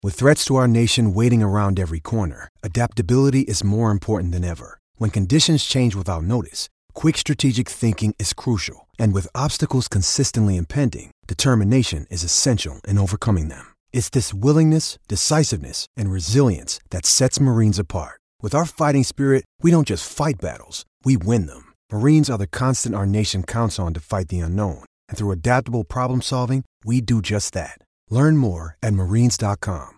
With threats to our nation waiting around every corner, adaptability is more important than ever. When conditions change without notice, quick strategic thinking is crucial. And with obstacles consistently impending, determination is essential in overcoming them. It's this willingness, decisiveness, and resilience that sets Marines apart. With our fighting spirit, we don't just fight battles, we win them. Marines are the constant our nation counts on to fight the unknown. And through adaptable problem solving, we do just that. Learn more at marines.com.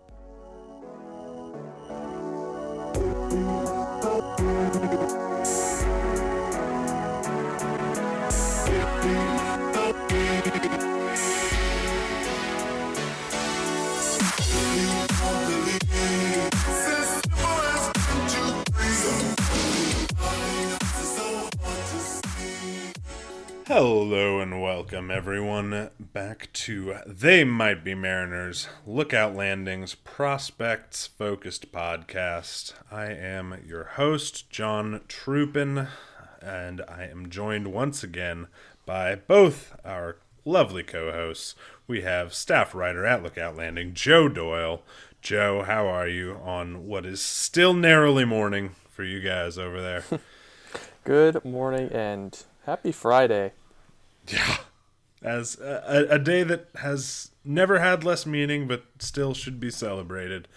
Hello and welcome everyone back to They Might Be Mariners, Lookout Landing's prospects-focused podcast. I am your host, John Troopin, and I am joined once again by both our lovely co-hosts. We have staff writer at Lookout Landing, Joe Doyle. Joe, how are you on what is still narrowly morning for you guys over there? Good morning and happy Friday. Yeah, as a day that has never had less meaning, but still should be celebrated.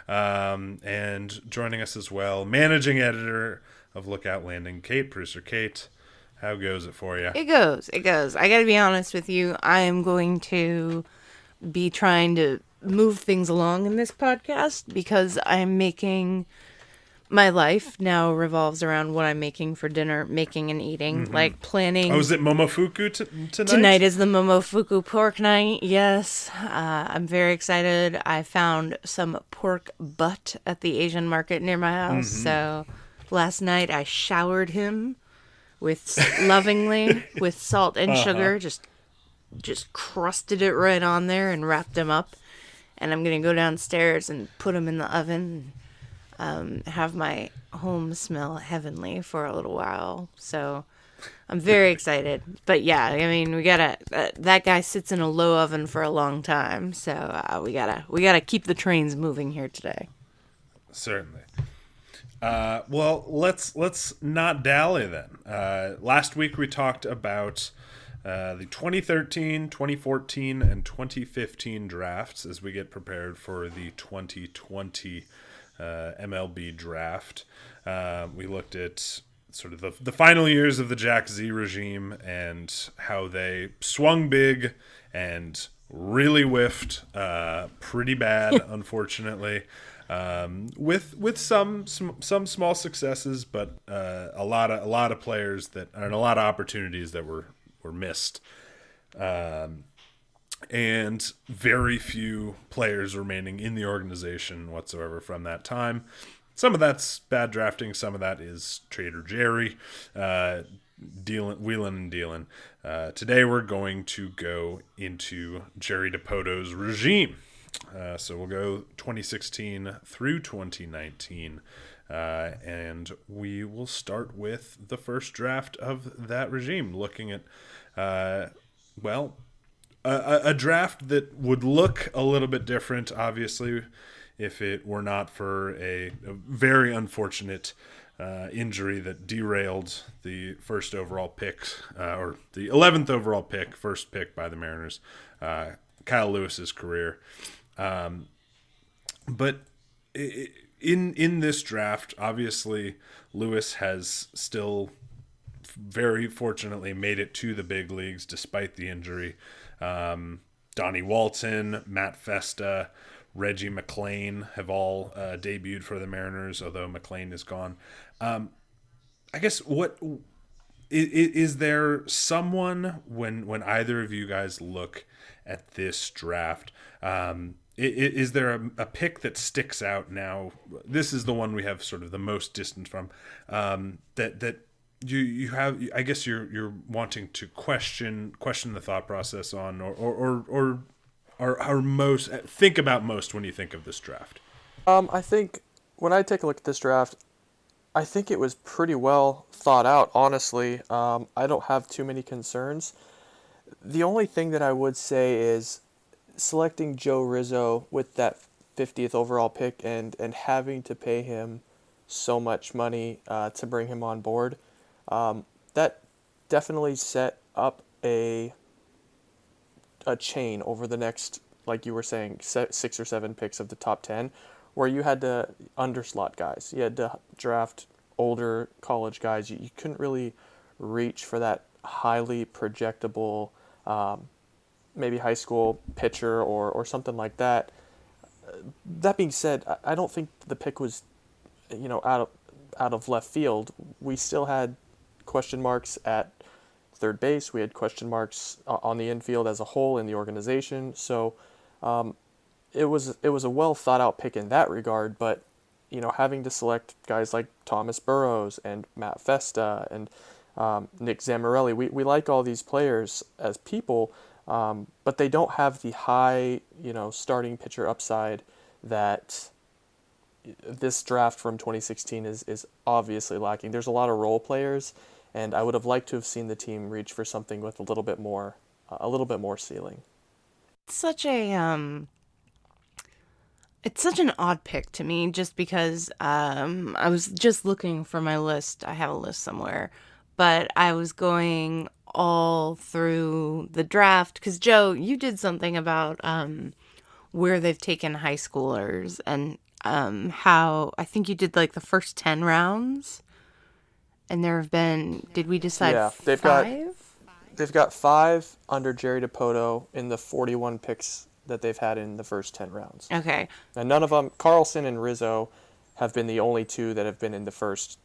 And joining us as well, managing editor of Lookout Landing, Kate, producer Kate. How goes it for you? It goes. I gotta be honest with you. I am going to be trying to move things along in this podcast because I'm making... My life now revolves around what I'm making for dinner, making and eating, like planning. Oh, is it Momofuku tonight? Tonight is the Momofuku pork night, yes. I'm very excited. I found some pork butt at the Asian market near my house, so last night I showered him with lovingly with salt and sugar, just crusted it right on there and wrapped him up. And I'm going to go downstairs and put him in the oven and have my home smell heavenly for a little while. So I'm very excited. But yeah, I mean, we gotta that guy sits in a low oven for a long time, so we gotta keep the trains moving here today. Certainly. Well, let's not dally then. Last week we talked about the 2013, 2014, and 2015 drafts as we get prepared for the 2020 MLB draft. We looked at sort of the final years of the Jack Z regime and how they swung big and really whiffed pretty bad, unfortunately, with some small successes, but a lot of players and a lot of opportunities that were missed. And very few players remaining in the organization whatsoever from that time. Some of that's bad drafting. Some of that is Trader Jerry, wheeling and dealing. Today we're going to go into Jerry DiPoto's regime. So we'll go 2016 through 2019. And we will start with the first draft of that regime, looking at, a draft that would look a little bit different, obviously, if it were not for a very unfortunate injury that derailed the first overall pick, or the 11th overall pick, first pick by the Mariners, Kyle Lewis's career. But in this draft, obviously, Lewis has still very fortunately made it to the big leagues despite the injury. Donnie Walton, Matt Festa, Reggie McClain have all debuted for the Mariners, although McClain is gone. I guess what is there someone when either of you guys look at this draft, is there a pick that sticks out now? This is the one we have sort of the most distance from, that you have, I guess you're wanting to question the thought process on, or most think about most when you think of this draft. I think when I take a look at this draft, I think it was pretty well thought out, honestly. I don't have too many concerns. The only thing that I would say is selecting Joe Rizzo with that 50th overall pick and having to pay him so much money to bring him on board, that definitely set up a chain over the next, like you were saying, 6 or 7 picks of the top 10, where you had to underslot guys. You had to draft older college guys. You couldn't really reach for that highly projectable, maybe high school pitcher or something like that. That being said, I don't think the pick was, out of left field. We still had question marks at third base. We had question marks on the infield as a whole in the organization. So it was a well thought out pick in that regard. But having to select guys like Thomas Burrows and Matt Festa and Nick Zamorelli, we like all these players as people, but they don't have the high starting pitcher upside that this draft from 2016 is obviously lacking. There's a lot of role players, and I would have liked to have seen the team reach for something with a little bit more ceiling. It's such an odd pick to me, just because I was just looking for my list. I have a list somewhere, but I was going all through the draft because Joe, you did something about where they've taken high schoolers and how I think you did like the first 10 rounds, and there have been, did we decide they've 5? They've got 5 under Jerry Dipoto in the 41 picks that they've had in the first 10 rounds. Okay. And none of them, Carlson and Rizzo, have been the only 2 that have been in the first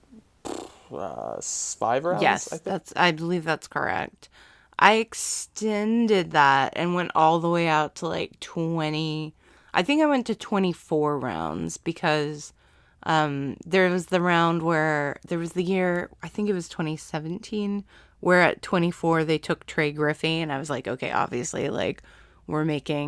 5 rounds. Yes, I believe that's correct. I extended that and went all the way out to like 20. I think I went to 24 rounds because there was the round where there was the year, I think it was 2017, where at 24 they took Trey Griffey, and I was like, okay, obviously, like, we're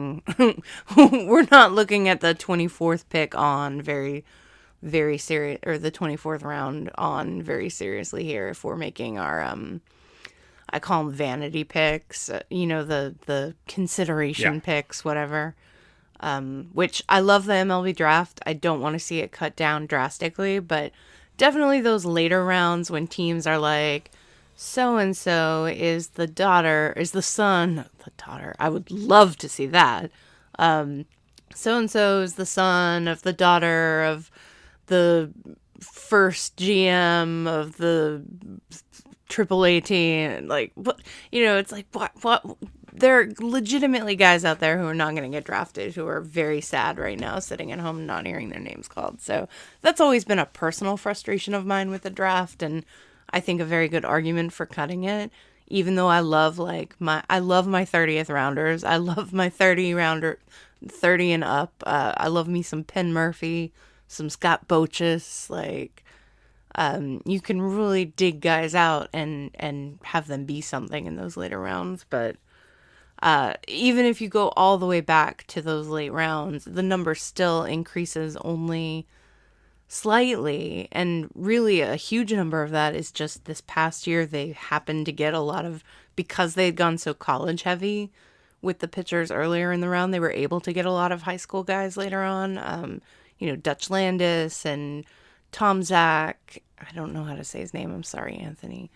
not looking at the 24th pick on very, very serious, or the 24th round on very seriously here if we're making our I call them vanity picks, the consideration picks, whatever. Which I love the MLB draft. I don't want to see it cut down drastically, but definitely those later rounds when teams are like, so-and-so is the son. I would love to see that. So-and-so is the son of the daughter of the first GM of the AAA team. Like, what, it's like, what? There are legitimately guys out there who are not going to get drafted, who are very sad right now, sitting at home not hearing their names called. So that's always been a personal frustration of mine with the draft, and I think a very good argument for cutting it. Even though I love my 30th rounders, I love my 30 and up. I love me some Penn Murphy, some Scott Bochus. Like, you can really dig guys out and have them be something in those later rounds, but. Even if you go all the way back to those late rounds, the number still increases only slightly. And really a huge number of that is just this past year, they happened to get a lot of, because they'd gone so college heavy with the pitchers earlier in the round, they were able to get a lot of high school guys later on. Dutch Landis and Tom Zach. I don't know how to say his name. I'm sorry, Anthony.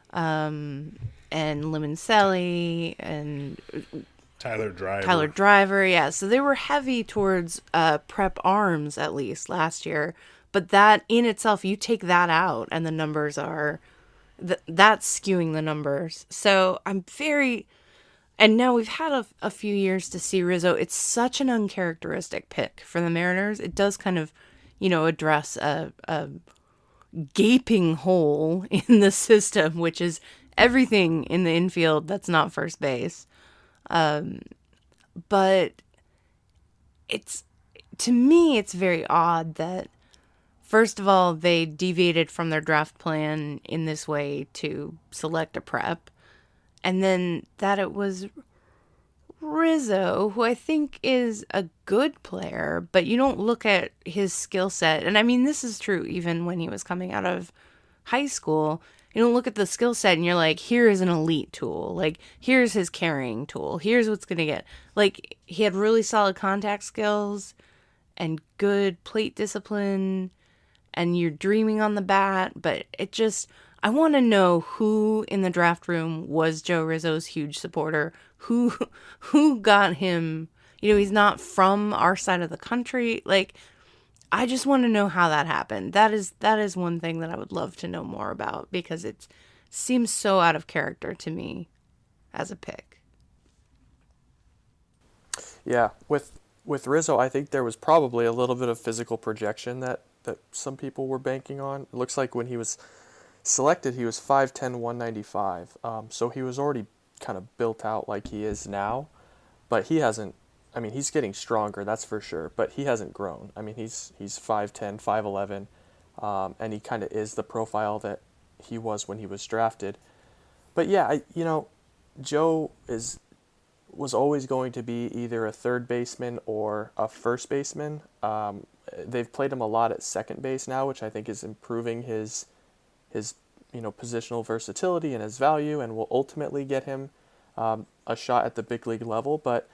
And Limoncelli and Tyler Driver. Yeah. So they were heavy towards prep arms, at least last year. But that in itself, you take that out and the numbers are, that's skewing the numbers. So I'm and now we've had a few years to see Rizzo. It's such an uncharacteristic pick for the Mariners. It does kind of, address a gaping hole in the system, which is everything in the infield that's not first base. But to me, it's very odd that, first of all, they deviated from their draft plan in this way to select a prep. And then that it was Rizzo, who I think is a good player, but you don't look at his skill set. And I mean, this is true even when he was coming out of high school. You don't look at the skill set and you're like, here is an elite tool. Like, here's his carrying tool. Here's what's going to get. Like, he had really solid contact skills. and good plate discipline, and you're dreaming on the bat, but I want to know who in the draft room was Joe Rizzo's huge supporter, who got him. He's not from our side of the country. Like, I just want to know how that happened. That is one thing that I would love to know more about, because it seems so out of character to me as a pick. Yeah, with Rizzo, I think there was probably a little bit of physical projection that some people were banking on. It looks like when he was selected, he was 5'10", 195. So he was already kind of built out like he is now, but he hasn't. I mean, he's getting stronger, that's for sure, but he hasn't grown. I mean, he's 5'10", 5'11", and he kind of is the profile that he was when he was drafted. But yeah, Joe was always going to be either a third baseman or a first baseman. They've played him a lot at second base now, which I think is improving his positional versatility and his value, and will ultimately get him a shot at the big league level. But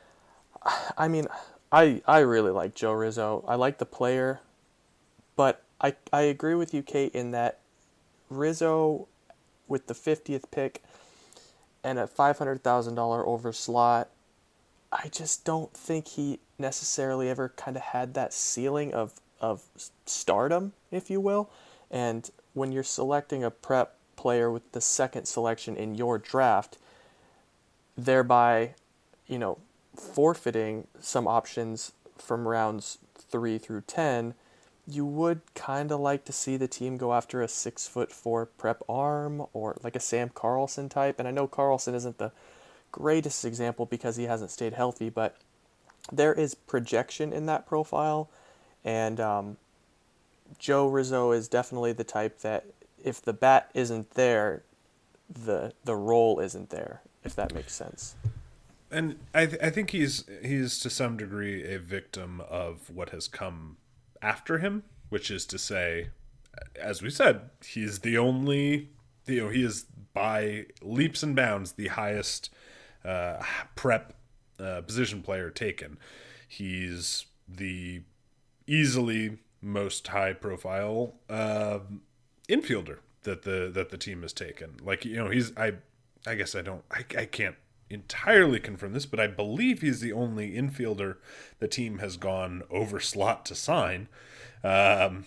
I mean, I really like Joe Rizzo. I like the player, but I agree with you, Kate, in that Rizzo, with the 50th pick and a $500,000 over slot, I just don't think he necessarily ever kind of had that ceiling of stardom, if you will. And when you're selecting a prep player with the second selection in your draft, thereby, forfeiting some options from rounds 3 through 10, you would kind of like to see the team go after a 6'4" prep arm, or like a Sam Carlson type. And I know Carlson isn't the greatest example because he hasn't stayed healthy, but there is projection in that profile. And Joe Rizzo is definitely the type that if the bat isn't there, the role isn't there, if that makes sense. And I think he's to some degree a victim of what has come after him, which is to say, as we said, he's the only, he is by leaps and bounds the highest prep position player taken. He's the easily most high profile infielder that the team has taken. Like, he's I guess I can't entirely confirm this, but I believe he's the only infielder the team has gone over slot to sign. I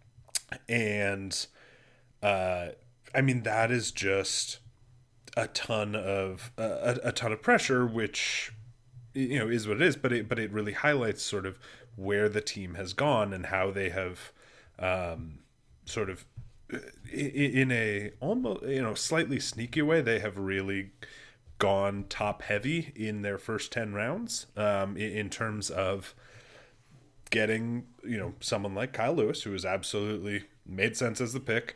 mean, that is just a ton of pressure, which is what it is, but it really highlights sort of where the team has gone and how they have sort of in a almost slightly sneaky way, they have really gone top heavy in their first 10 rounds in terms of getting someone like Kyle Lewis, who has absolutely made sense as the pick,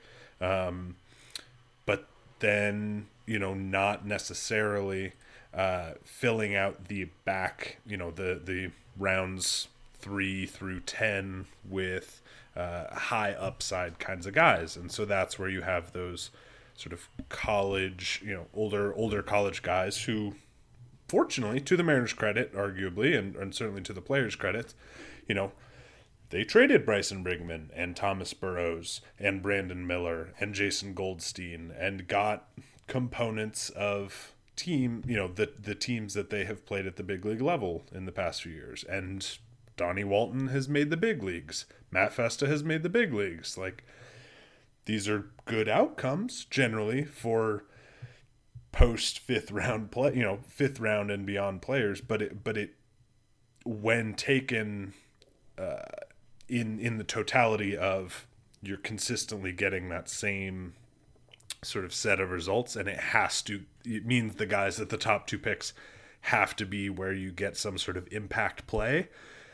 but then not necessarily filling out the back, the rounds 3 through 10 with high upside kinds of guys. And so that's where you have those sort of college, older college guys who, fortunately, to the Mariners' credit, arguably, and certainly to the players' credit, they traded Bryson Brigman and Thomas Burrows and Brandon Miller and Jason Goldstein and got components of the teams that they have played at the big league level in the past few years. And Donnie Walton has made the big leagues. Matt Festa has made the big leagues. Like, these are good outcomes generally for post fifth round and beyond players, but it when taken in the totality of you're consistently getting that same sort of set of results, and it means the guys at the top 2 picks have to be where you get some sort of impact play.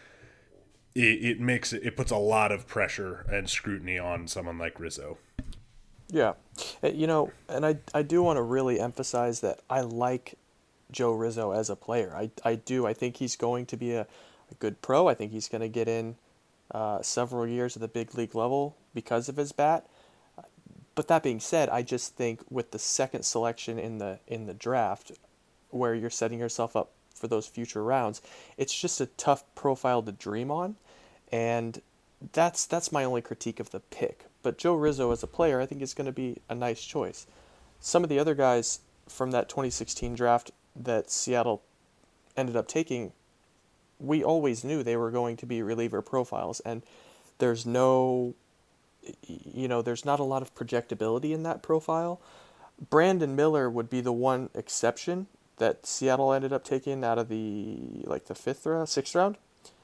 It puts a lot of pressure and scrutiny on someone like Rizzo. Yeah. And I do want to really emphasize that I like Joe Rizzo as a player. I do. I think he's going to be a good pro. I think he's going to get in several years at the big league level because of his bat. But that being said, I just think with the second selection in the draft, where you're setting yourself up for those future rounds, it's just a tough profile to dream on. And that's my only critique of the pick. But Joe Rizzo as a player, I think is going to be a nice choice. Some of the other guys from that 2016 draft that Seattle ended up taking, we always knew they were going to be reliever profiles, and there's no, there's not a lot of projectability in that profile. Brandon Miller would be the one exception that Seattle ended up taking out of the sixth round.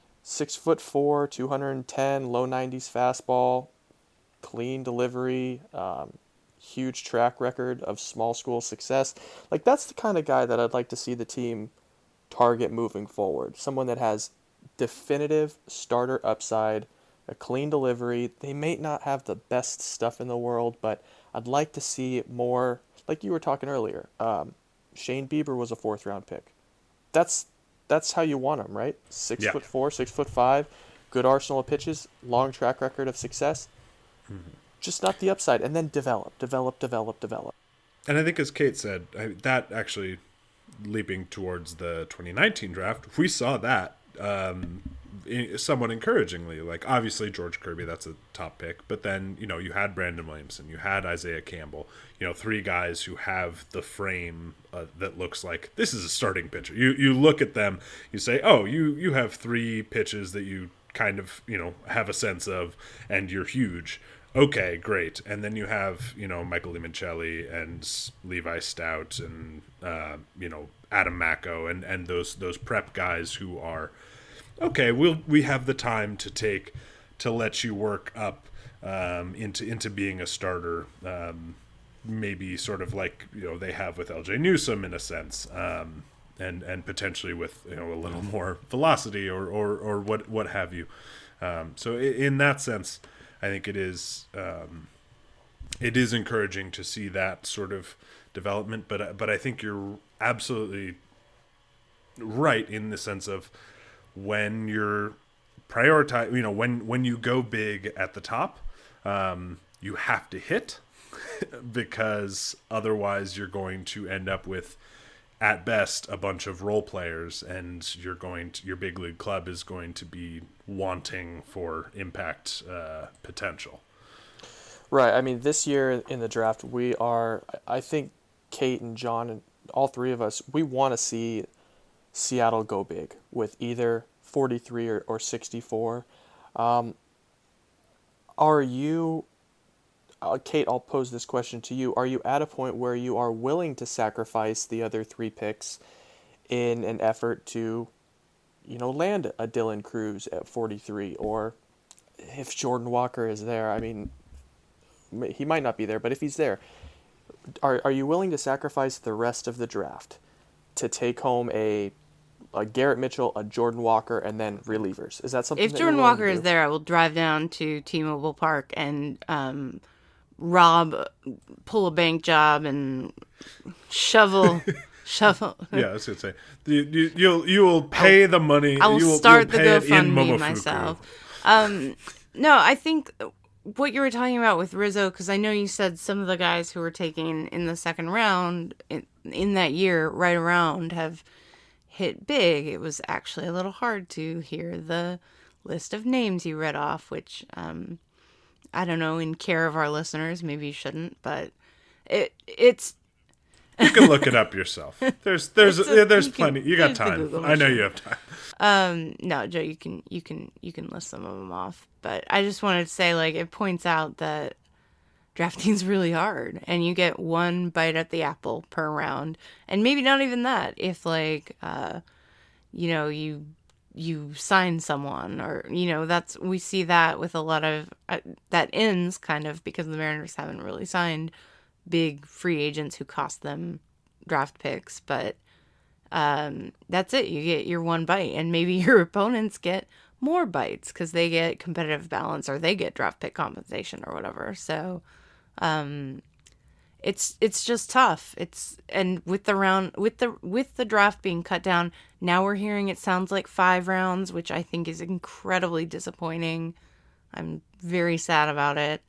6'4", 210, low 90s fastball, clean delivery, huge track record of small school success. Like, that's the kind of guy that I'd like to see the team target moving forward. Someone that has definitive starter upside, a clean delivery. They may not have the best stuff in the world, but I'd like to see more, like you were talking earlier. Shane Bieber was a 4th round pick. That's how you want him, right? 6'4", 6'5", good arsenal of pitches, long track record of success. Mm-hmm. Just not the upside, and then develop. And I think, as Kate said, that actually, leaping towards the 2019 draft, we saw that somewhat encouragingly. Like, obviously, George Kirby, that's a top pick. But then, you had Brandon Williamson, you had Isaiah Campbell, 3 guys who have the frame that looks like this is a starting pitcher. You look at them, you say, oh, you have 3 pitches that you kind of, have a sense of, and you're huge. Okay, great. And then you have, Michael Limoncelli and Levi Stout and, Adam Macko and those prep guys who are, okay, we have the time to let you work up into being a starter, maybe sort of like, they have with LJ Newsome in a sense, and potentially with, a little more velocity or what have you. So in that sense, I think it is encouraging to see that sort of development, but I think you're absolutely right in the sense of when you're prioritize, when you go big at the top, you have to hit because otherwise you're going to end up with, at best, a bunch of role players, and your big league club is going to be wanting for impact potential. Right. I mean, this year in the draft, I think Kate and John and all 3 of us, we want to see Seattle go big with either 43 or 64. Are you, Kate, I'll pose this question to you. Are you at a point where you are willing to sacrifice the other 3 picks in an effort to, land a Dylan Cruz at 43? Or if Jordan Walker is there, I mean, he might not be there, but if he's there, are you willing to sacrifice the rest of the draft to take home a Garrett Mitchell, a Jordan Walker, and then relievers? Is that something? If Jordan Walker is there, I will drive down to T-Mobile Park and pull a bank job and shovel. Yeah, I was gonna say you will pay the money. I will start the GoFundMe myself. No, I think what you were talking about with Rizzo, because I know you said some of the guys who were taken in the 2nd round in that year, right around, have hit big. It was actually a little hard to hear the list of names you read off, which I don't know, in care of our listeners, maybe you shouldn't, but it's. You can look it up yourself. There's plenty. You got time. I know you have time. No, Joe, you can list some of them off, but I just wanted to say, like, it points out that drafting's really hard, and you get one bite at the apple per round, and maybe not even that. If you sign someone, or we see that with a lot of that ends kind of because the Mariners haven't really signed big free agents who cost them draft picks, but that's it. You get your one bite, and maybe your opponents get more bites because they get competitive balance or they get draft pick compensation or whatever. So it's just tough. And with the draft being cut down, now we're hearing it sounds like 5 rounds, which I think is incredibly disappointing. I'm very sad about it.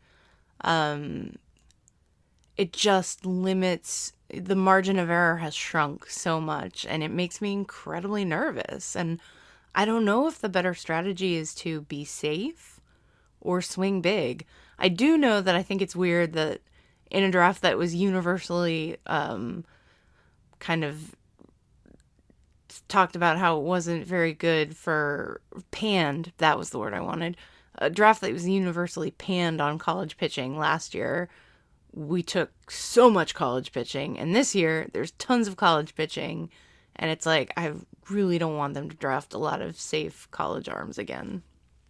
It just limits, the margin of error has shrunk so much, and it makes me incredibly nervous. And I don't know if the better strategy is to be safe or swing big. I do know that I think it's weird that in a draft that was universally kind of talked about how it wasn't very good for panned, that was the word I wanted. A draft that was universally panned on college pitching last year. We took so much college pitching, and this year there's tons of college pitching, and it's like I really don't want them to draft a lot of safe college arms again.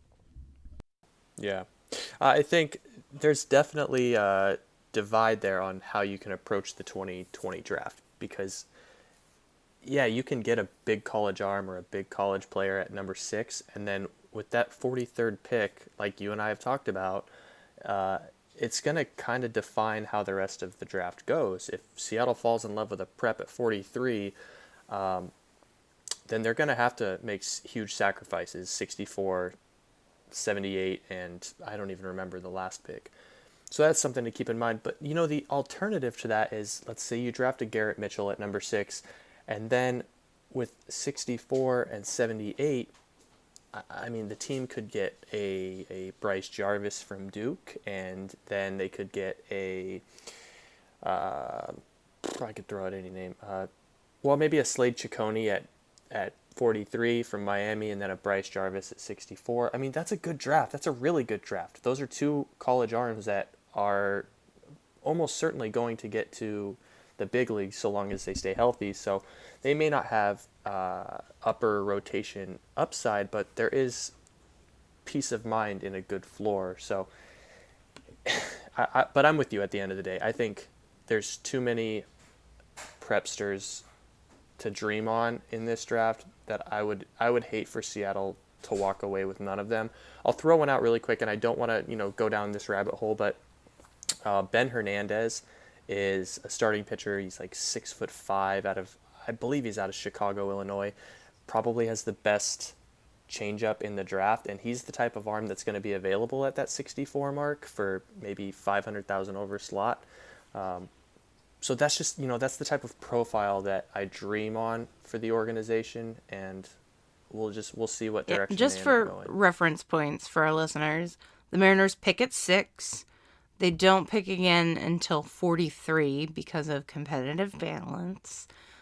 Yeah. I think there's definitely a divide there on how you can approach the 2020 draft because, yeah, you can get a big college arm or a big college player at number 6, and then with that 43rd pick, like you and I have talked about, it's going to kind of define how the rest of the draft goes. If Seattle falls in love with a prep at 43, then they're going to have to make huge sacrifices, 64, 78, and I don't even remember the last pick. So that's something to keep in mind. But, you know, the alternative to that is, let's say you drafted Garrett Mitchell at number 6, and then with 64 and 78, I mean, the team could get a Bryce Jarvis from Duke, and then they could get I could throw out any name. Maybe a Slade Ciccone at 43 from Miami, and then a Bryce Jarvis at 64. I mean, that's a good draft. That's a really good draft. Those are two college arms that are almost certainly going to get to the big leagues so long as they stay healthy. So they may not have upper rotation upside, but there is peace of mind in a good floor. So, but I'm with you at the end of the day. I think there's too many prepsters to dream on in this draft that I would hate for Seattle to walk away with none of them. I'll throw one out really quick, and I don't want to go down this rabbit hole, but Ben Hernandez is a starting pitcher. He's like 6'5" I believe he's out of Chicago, Illinois. Probably has the best changeup in the draft, and he's the type of arm that's going to be available at that 64 mark for maybe 500,000 over slot. So that's just, that's the type of profile that I dream on for the organization, and we'll see what direction just they for end up going. Reference points for our listeners, the Mariners pick at 6. They don't pick again until 43 because of competitive balance.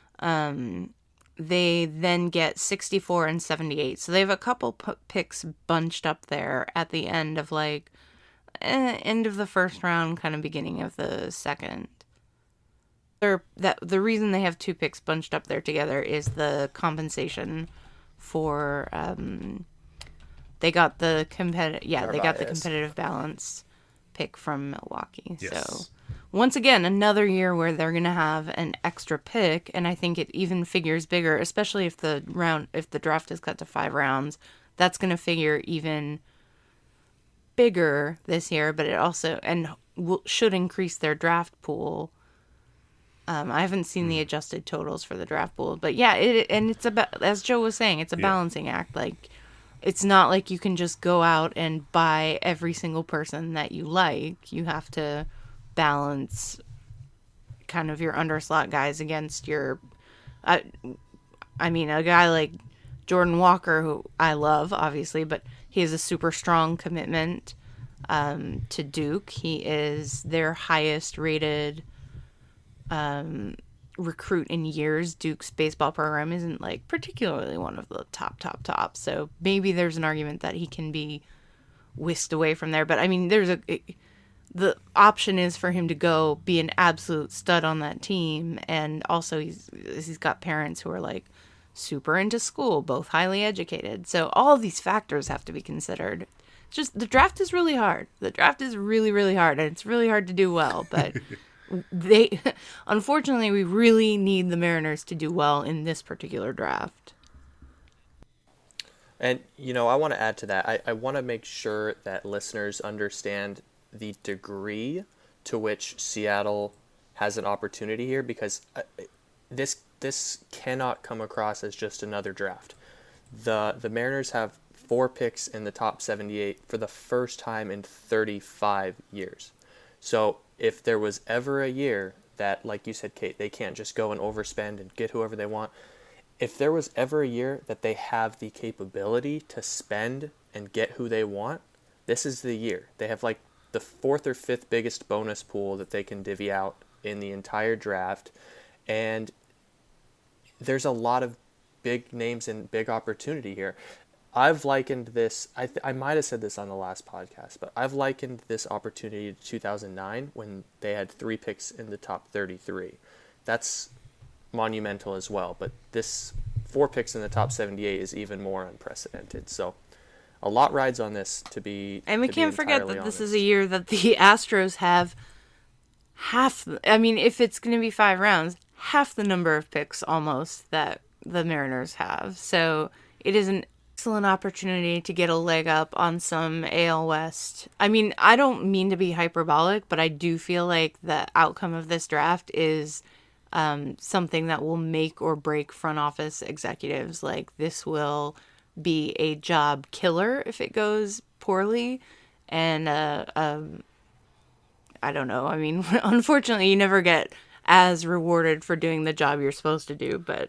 They then get 64 and 78. So they have a couple picks bunched up there at the end of end of the first round, kind of beginning of the second. The reason they have 2 picks bunched up there together is the compensation for they got the competitive balance pick from Milwaukee. Yes. So once again, another year where they're going to have an extra pick, and I think it even figures bigger, especially if the draft is cut to 5 rounds. That's going to figure even bigger this year, but it also should increase their draft pool. I haven't seen the adjusted totals for the draft pool, but yeah, it's about, as Joe was saying, it's a balancing act. Like, it's not like you can just go out and buy every single person that you like. You have to balance kind of your underslot guys against your, a guy like Jordan Walker, who I love, obviously, but he has a super strong commitment to Duke. He is their highest rated recruit in years. Duke's baseball program isn't particularly one of the top. So maybe there's an argument that he can be whisked away from there. But I mean, the option is for him to go be an absolute stud on that team, and also he's got parents who are super into school, both highly educated. So all of these factors have to be considered. It's just the draft is really hard. The draft is really, really hard, and it's really hard to do well, but unfortunately, we really need the Mariners to do well in this particular draft. And, I want to add to that. I want to make sure that listeners understand the degree to which Seattle has an opportunity here, because this cannot come across as just another draft. The Mariners have 4 picks in the top 78 for the first time in 35 years. So if there was ever a year that, like you said, Kate, they can't just go and overspend and get whoever they want, if there was ever a year that they have the capability to spend and get who they want, this is the year. They have like the fourth or fifth biggest bonus pool that they can divvy out in the entire draft. And there's a lot of big names and big opportunity here. I've likened this, I might have said this on the last podcast, but I've likened this opportunity to 2009 when they had 3 picks in the top 33. That's monumental as well, but this 4 picks in the top 78 is even more unprecedented. So a lot rides on this to be. And we can't forget that honest. This is a year that the Astros have if it's going to be 5 rounds, half the number of picks almost that the Mariners have. So it is an excellent opportunity to get a leg up on some AL West. I mean, I don't mean to be hyperbolic, but I do feel like the outcome of this draft is something that will make or break front office executives. Like, this will be a job killer if it goes poorly. And I don't know. I mean, unfortunately, you never get as rewarded for doing the job you're supposed to do. But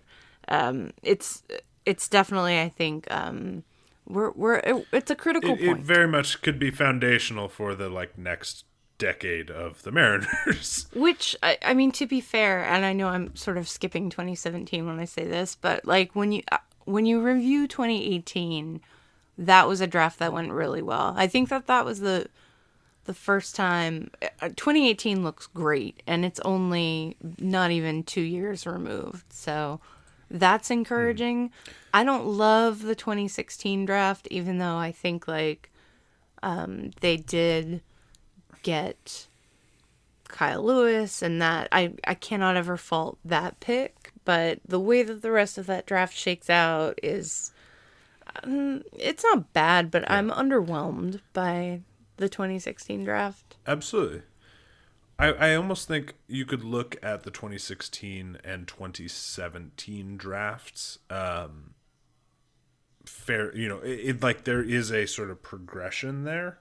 it's definitely, I think, it's a critical point. It very much could be foundational for the next decade of the Mariners. Which, I mean, to be fair, and I know I'm sort of skipping 2017 when I say this, but when you review 2018, that was a draft that went really well. I think that was the first time. 2018 looks great, and it's only not even 2 years removed, so that's encouraging. I don't love the 2016 draft, even though I think they did get Kyle Lewis, and that I cannot ever fault that pick, but the way that the rest of that draft shakes out is it's not bad, but I'm underwhelmed by the 2016 draft. Absolutely. I almost think you could look at the 2016 and 2017 drafts fair, there is a sort of progression there,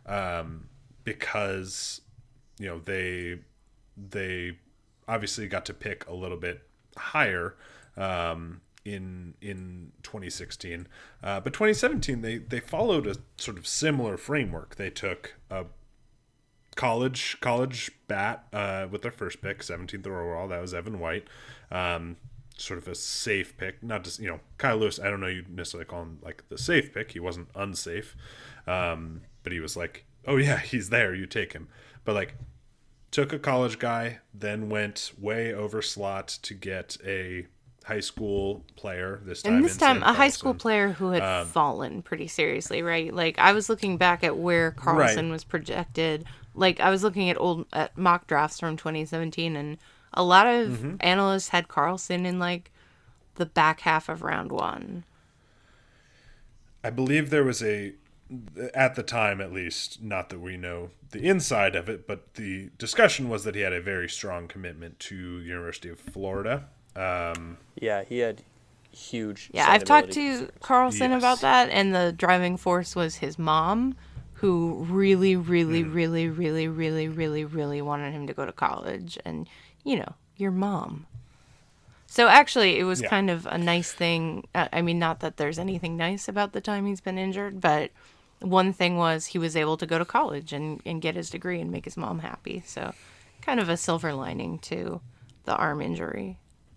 because they obviously got to pick a little bit higher in 2016, but 2017 they followed a sort of similar framework. They took a college bat with their first pick, 17th overall. That was Evan White. Sort of a safe pick, not just Kyle Lewis. I don't know you'd necessarily call him the safe pick. He wasn't unsafe, but he was oh yeah, he's there, you take him. But took a college guy, then went way over slot to get a high school player this time. And this time a high school player who had fallen pretty seriously, right? I was looking back at where Carlson was projected. I was looking at mock drafts from 2017, and a lot of analysts had Carlson in the back half of round 1. I believe there was at the time at least, not that we know the inside of it, but the discussion was that he had a very strong commitment to the University of Florida. Yeah, he had huge. Yeah, I've talked to Carlson about that, and the driving force was his mom, who really, really, really, really, really, really, really wanted him to go to college. And, your mom. So actually, it was kind of a nice thing. I mean, not that there's anything nice about the time he's been injured, but one thing was he was able to go to college and get his degree and make his mom happy. So kind of a silver lining to the arm injury.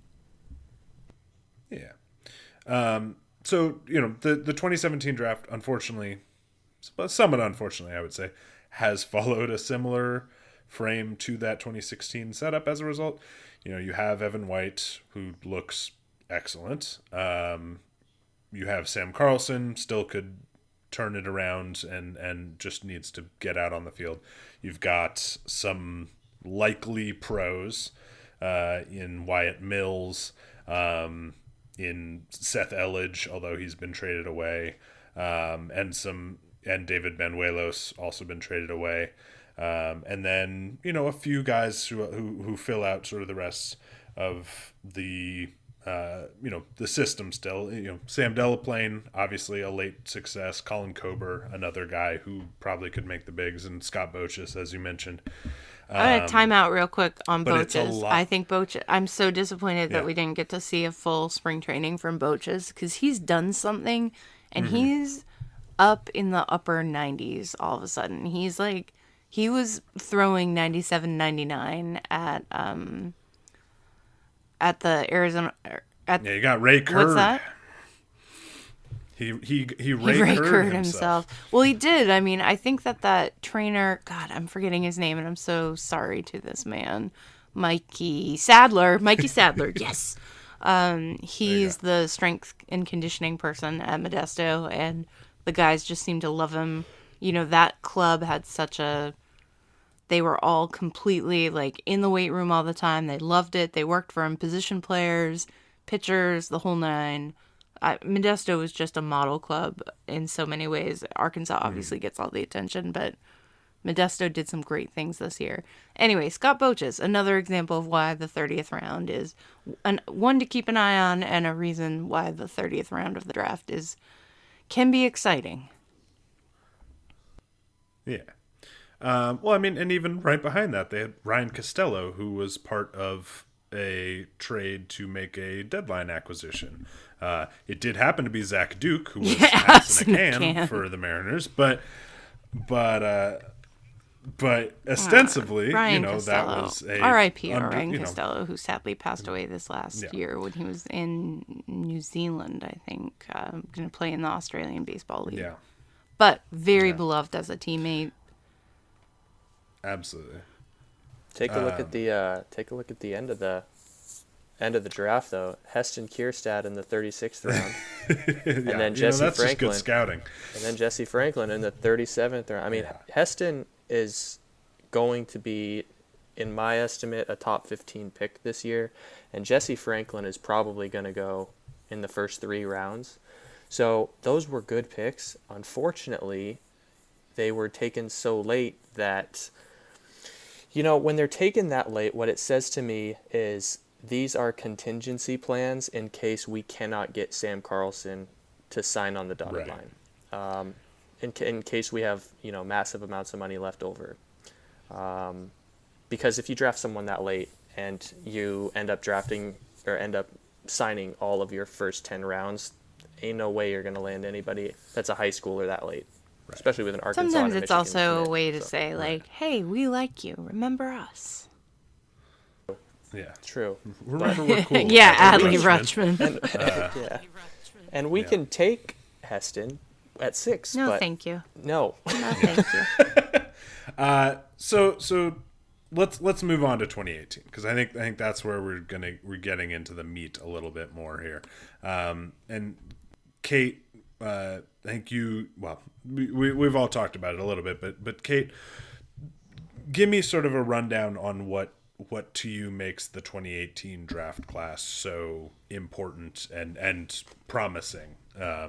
Yeah. So, the 2017 draft, unfortunately, somewhat unfortunately, I would say, has followed a similar frame to that 2016 setup as a result. You have Evan White, who looks excellent. You have Sam Carlson, still could turn it around and just needs to get out on the field. You've got some likely pros in Wyatt Mills, in Seth Elledge, although he's been traded away, and David Banuelos also been traded away, and then a few guys who fill out sort of the rest of the the system still. Sam Delaplane, obviously a late success. Colin Kober, another guy who probably could make the bigs, and Scott Bochus, as you mentioned. I'm gonna time out real quick on but it's a Boches. lot- I think Boches. I'm so disappointed Yeah. that we didn't get to see a full spring training from Boches because he's done something, and he's up in the upper 90s all of a sudden. He's like, he was throwing 97, 99 at the Arizona. At Yeah, you got Ray Kerr. what's that? He He Ray Ray Kerr'd Kerr'd himself. Well, he did. I mean, I think that trainer, God, I'm forgetting his name, and I'm so sorry to this man. Mikey Sadler, yes. He's the strength and conditioning person at Modesto, and the guys just seem to love him. You know, that club had they were all completely, like, in the weight room all the time. They loved it. They worked for him, position players, pitchers, the whole nine. Modesto was just a model club in so many ways. Arkansas obviously gets all the attention, but Modesto did some great things this year. Anyway, Scott Boches, another example of why the 30th round is one to keep an eye on, and a reason why the 30th round of the draft can be exciting. Yeah. Well, I mean, and even right behind that, they had Ryan Costello, who was part of a trade to make a deadline acquisition. It did happen to be Zach Duke, who was ass in a can for the Mariners, but ostensibly, Ryan that Costello. was a R.I.P. Ryan Costello, who sadly passed away this last Yeah. year when he was in New Zealand, I think, going to play in the Australian Baseball League. Yeah, But very beloved as a teammate. absolutely. Take a look at the end of the draft though. Heston Kierstad in the 36th round, and then Jesse that's just Franklin, good scouting. and then Jesse Franklin in the 37th round. I mean, Heston is going to be, in my estimate, a top 15 pick this year, and Jesse Franklin is probably going to go in the first 3 rounds. So those were good picks. Unfortunately, they were taken so late that, when they're taken that late, what it says to me is these are contingency plans in case we cannot get Sam Carlson to sign on the dotted line. In case we have, massive amounts of money left over. Because if you draft someone that late and you end up signing all of your first 10 rounds, ain't no way you're going to land anybody that's a high schooler that late. Especially with an Arkansas. Sometimes and it's Michigan also commit, a way to say, like, hey, we like you. Remember us. Yeah, True. remember we're cool. Yeah, Adley Adley Rutschman. Yeah. And we can take Heston at 6. No, but thank you. No. No, thank you. So let's move on to 2018, because I think that's where we're getting into the meat a little bit more here. And Kate, I think we've all talked about it a little bit, but Kate, give me sort of a rundown on what to you makes the 2018 draft class so important and promising,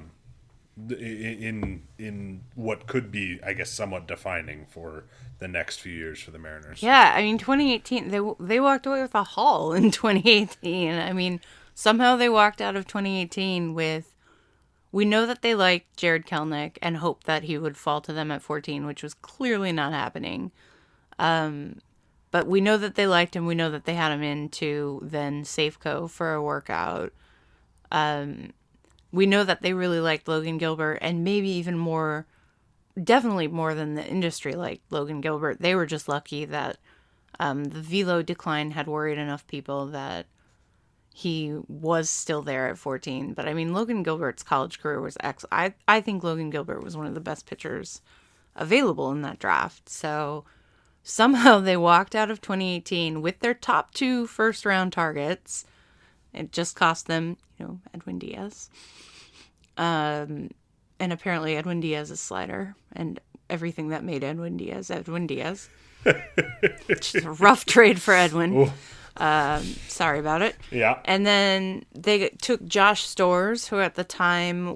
in what could be, I guess, somewhat defining for the next few years for the Mariners. Yeah, I mean, 2018, they walked away with a haul in 2018. I mean, somehow they walked out of 2018 with, we know that they liked Jared Kelenic and hoped that he would fall to them at 14, which was clearly not happening. But we know that they liked him. We know that they had him into then Safeco for a workout. We know that they really liked Logan Gilbert, and maybe even more, definitely more than the industry liked Logan Gilbert. They were just lucky that the velo decline had worried enough people that he was still there at 14. But I mean, Logan Gilbert's college career was excellent. I think Logan Gilbert was one of the best pitchers available in that draft. So somehow they walked out of 2018 with their top 2 first-round targets. It just cost them, Edwin Diaz. And apparently Edwin Diaz's slider and everything that made Edwin Diaz. Which is a rough trade for Edwin. Sorry about it. Yeah. And then they took Josh Storrs, who at the time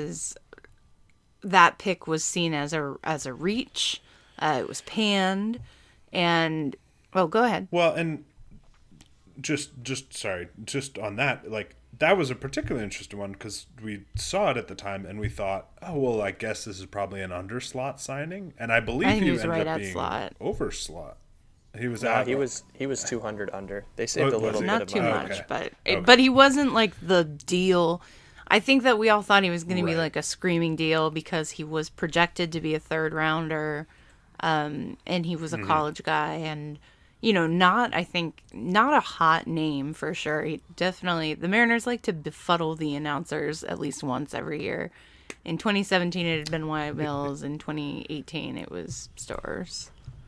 that pick was seen as a reach. It was panned. And, well, go ahead. Well, and just on that, like, that was a particularly interesting one because we saw it at the time and we thought, oh, well, I guess this is probably an underslot signing. And I believe I think he he was ended right up at being slot. overslot. He was No, out. he was 200 under. They saved a was little he? bit Not of too money. much, Okay. but he wasn't like the deal. I think that we all thought he was going to be Right. like a screaming deal because he was projected to be a third rounder, and he was a college guy, and I think not a hot name for sure. He definitely, the Mariners like to befuddle the announcers at least once every year. In 2017, it had been Wyatt Mills. In 2018, it was Stores.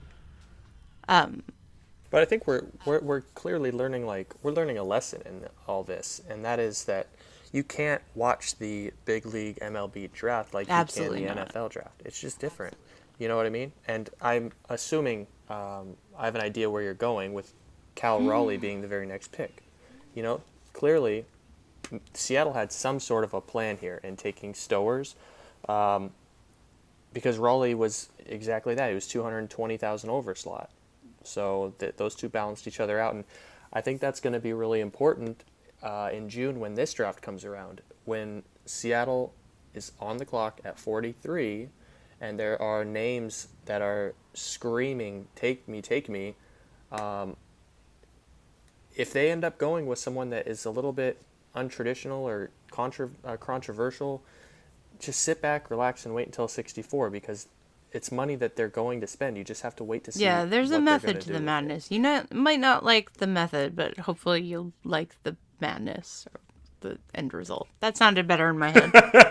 But I think we're clearly learning we're learning a lesson in all this, and that is that you can't watch the big league MLB draft like you Absolutely can the not. NFL draft. It's just different. You know what I mean? And I'm assuming I have an idea where you're going with Cal Raleigh being the very next pick. Clearly Seattle had some sort of a plan here in taking Stowers, because Raleigh was exactly that. He was 220,000 over slot. So those two balanced each other out, and I think that's going to be really important in June when this draft comes around, when Seattle is on the clock at 43, and there are names that are screaming, "Take me, take me." If they end up going with someone that is a little bit untraditional or controversial, just sit back, relax, and wait until 64, because it's money that they're going to spend. You just have to wait to see. Yeah, there's a what they're method gonna to do the with it. madness. You might not like the method, but hopefully you'll like the madness or the end result. That sounded better in my head.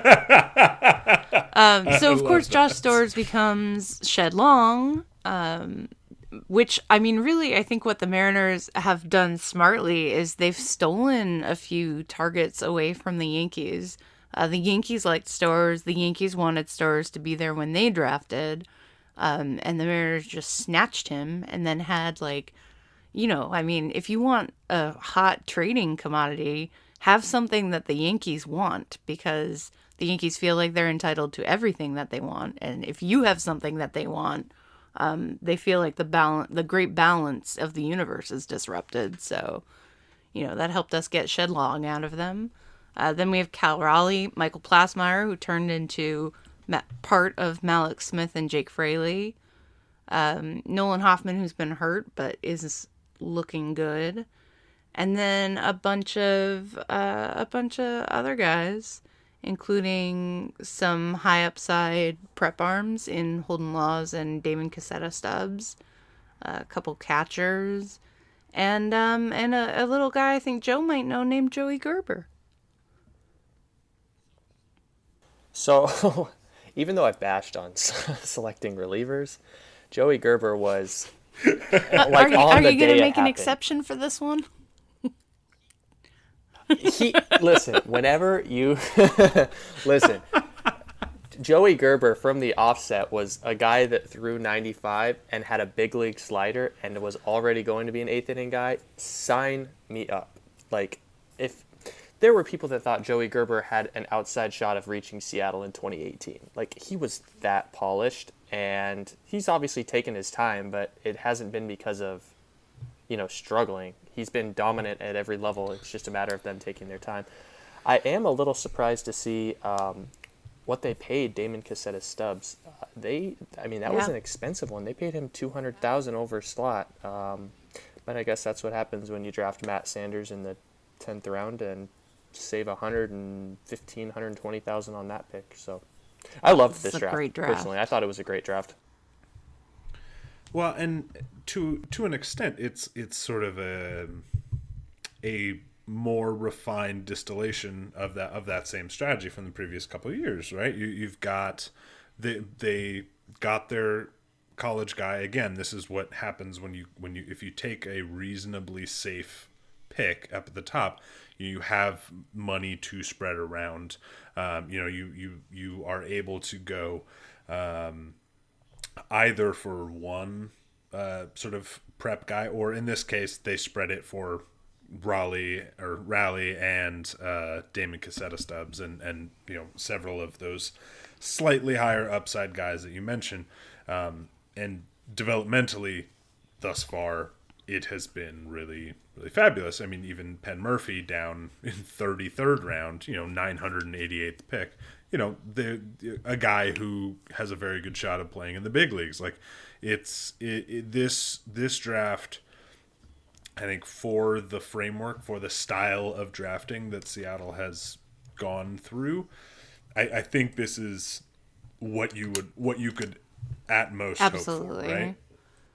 So of course Josh Stores becomes Shed Long, which, I mean, really, I think what the Mariners have done smartly is they've stolen a few targets away from the Yankees. The Yankees liked Stores. The Yankees wanted Stores to be there when they drafted. And the Mariners just snatched him and then had, I mean, if you want a hot trading commodity, have something that the Yankees want, because the Yankees feel like they're entitled to everything that they want. And if you have something that they want, they feel like the great balance of the universe is disrupted. So, that helped us get Shed Long out of them. Then we have Cal Raleigh, Michael Plasmeyer, who turned into part of Malik Smith and Jake Fraley. Nolan Hoffman, who's been hurt but is looking good. And then a bunch of other guys, including some high upside prep arms in Holden Laws and Damon Cassetta Stubbs, a couple catchers, and a little guy I think Joe might know named Joey Gerber. So, even though I bashed on selecting relievers, Joey Gerber was Are you on the going day to it make an happened. exception for this one? Listen, whenever you listen, Joey Gerber from the offset was a guy that threw 95 and had a big league slider and was already going to be an eighth inning guy. Sign me up. If there were people that thought Joey Gerber had an outside shot of reaching Seattle in 2018, he was that polished, and he's obviously taken his time, but it hasn't been because of struggling. He's been dominant at every level. It's just a matter of them taking their time. I am a little surprised to see what they paid Damon Cassetta Stubbs. That was an expensive one. They paid him $200,000 over slot. But I guess that's what happens when you draft Matt Sanders in the 10th round and save $120,000 on that pick. So I loved this a draft. great draft. Personally, I thought it was a great draft. Well, and to an extent, it's sort of a more refined distillation of that same strategy from the previous couple of years, right? You've got they got their college guy again. This is what happens when you if you take a reasonably safe pick up at the top, you have money to spread around. You are able to go either for one sort of prep guy, or in this case, they spread it for Raleigh and Damon Cassetta Stubbs and several of those slightly higher upside guys that you mentioned. And developmentally, thus far, it has been really, really fabulous. Even Penn Murphy down in 33rd round, 988th pick, a guy who has a very good shot of playing in the big leagues. Like this draft, I think, for the framework, for the style of drafting that Seattle has gone through, I think this is what you could at most Absolutely. hope for, right?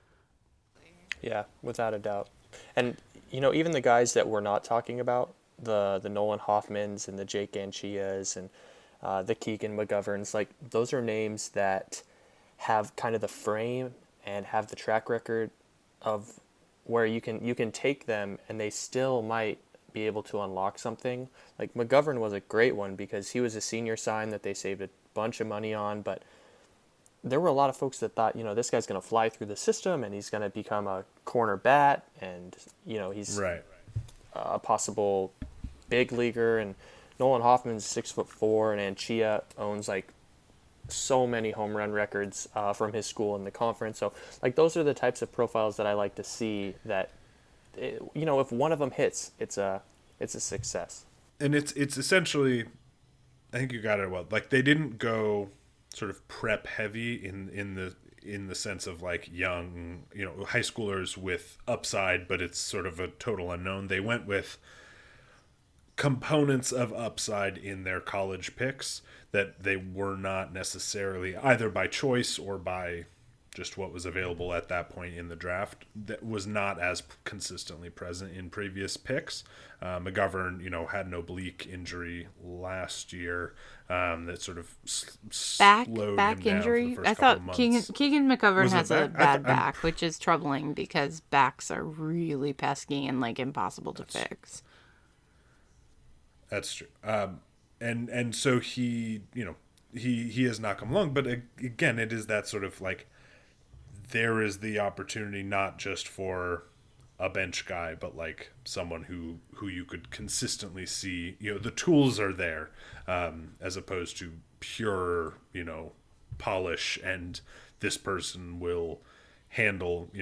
Yeah, without a doubt. And, even the guys that we're not talking about, the Nolan Hoffmans and the Jake Anchias and the Keegan McGoverns, like, those are names that have kind of the frame and have the track record of where you can take them and they still might be able to unlock something. Like, McGovern was a great one because he was a senior sign that they saved a bunch of money on, but there were a lot of folks that thought, this guy's going to fly through the system and he's going to become a corner bat and, he's Right. a possible big leaguer. And Nolan Hoffman's 6'4", and Anchia owns like so many home run records from his school in the conference. So like those are the types of profiles that I like to see that, if one of them hits, it's a success. And it's essentially, I think you got it well. Like they didn't go sort of prep heavy in the sense of like young, high schoolers with upside, but it's sort of a total unknown. They went with components of upside in their college picks that they were not necessarily either by choice or by just what was available at that point in the draft, that was not as consistently present in previous picks. McGovern, had an oblique injury last year that sort of slowed back him down injury. for the I first couple thought months. Keegan McGovern Was it has a back? bad back, which is troubling because backs are really pesky and like impossible to fix. That's true. And so he has not come along, but again, it is that sort of like, there is the opportunity not just for a bench guy, but like someone who you could consistently see, the tools are there, as opposed to pure, polish, and this person will handle,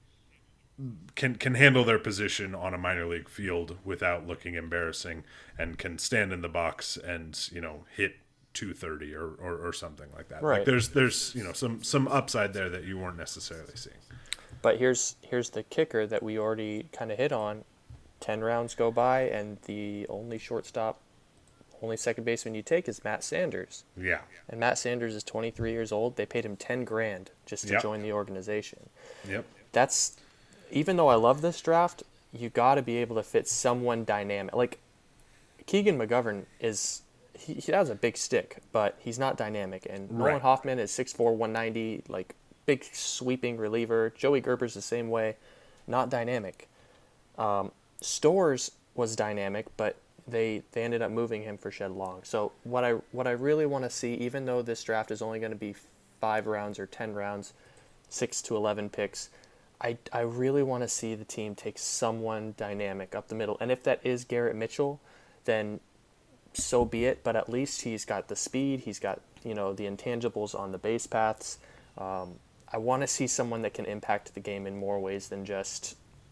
can handle their position on a minor league field without looking embarrassing, and can stand in the box and, hit 230 or something like that. Right. Like there's some upside there that you weren't necessarily seeing. But here's the kicker that we already kind of hit on. 10 rounds go by, and the only second baseman you take is Matt Sanders. Yeah. And Matt Sanders is 23 years old. They paid him $10,000 just to join the organization. Yep. That's, even though I love this draft, you got to be able to fit someone dynamic. Like Keegan McGovern is. He has a big stick, but he's not dynamic. And Nolan Right. Hoffman is 6'4", 190, like big sweeping reliever. Joey Gerber's the same way, not dynamic. Stores was dynamic, but they ended up moving him for Shed Long. So what I really want to see, even though this draft is only going to be 5 rounds or 10 rounds, 6 to 11 picks, I really want to see the team take someone dynamic up the middle. And if that is Garrett Mitchell, then so be it, but at least he's got the speed, he's got, the intangibles on the base paths. I want to see someone that can impact the game in more ways than just,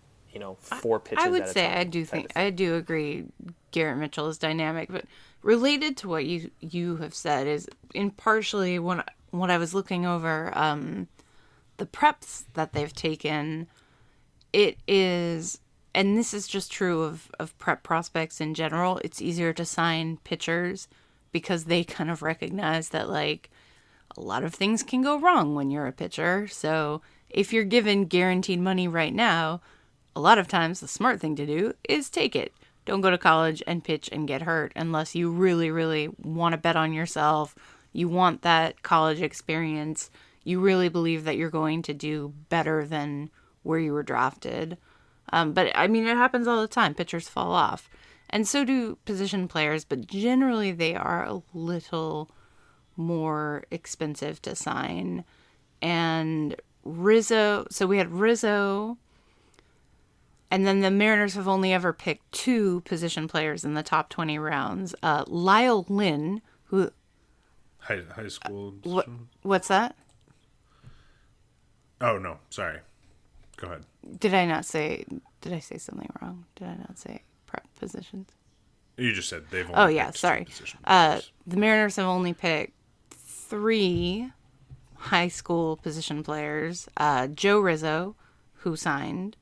4 pitches at a time. I would say I do agree Garrett Mitchell is dynamic, but related to what you have said is in partially when I was looking over the preps that they've taken, it is, and this is just true of prep prospects in general, it's easier to sign pitchers because they kind of recognize that, like, a lot of things can go wrong when you're a pitcher. So if you're given guaranteed money right now, a lot of times the smart thing to do is take it. Don't go to college and pitch and get hurt unless you really, really want to bet on yourself. You want that college experience. You really believe that you're going to do better than where you were drafted. But, I mean, it happens all the time. Pitchers fall off. And so do position players, but generally they are a little more expensive to sign. And Rizzo, so we had Rizzo, and then the Mariners have only ever picked 2 position players in the top 20 rounds. Lyle Lynn, who... High school... What's that? Oh, no. Sorry. Go ahead. Did I say something wrong? Did I not say prep positions? You just said they've only Oh, yeah, picked two sorry. position players. The Mariners have only picked 3 high school position players. Joe Rizzo, who signed.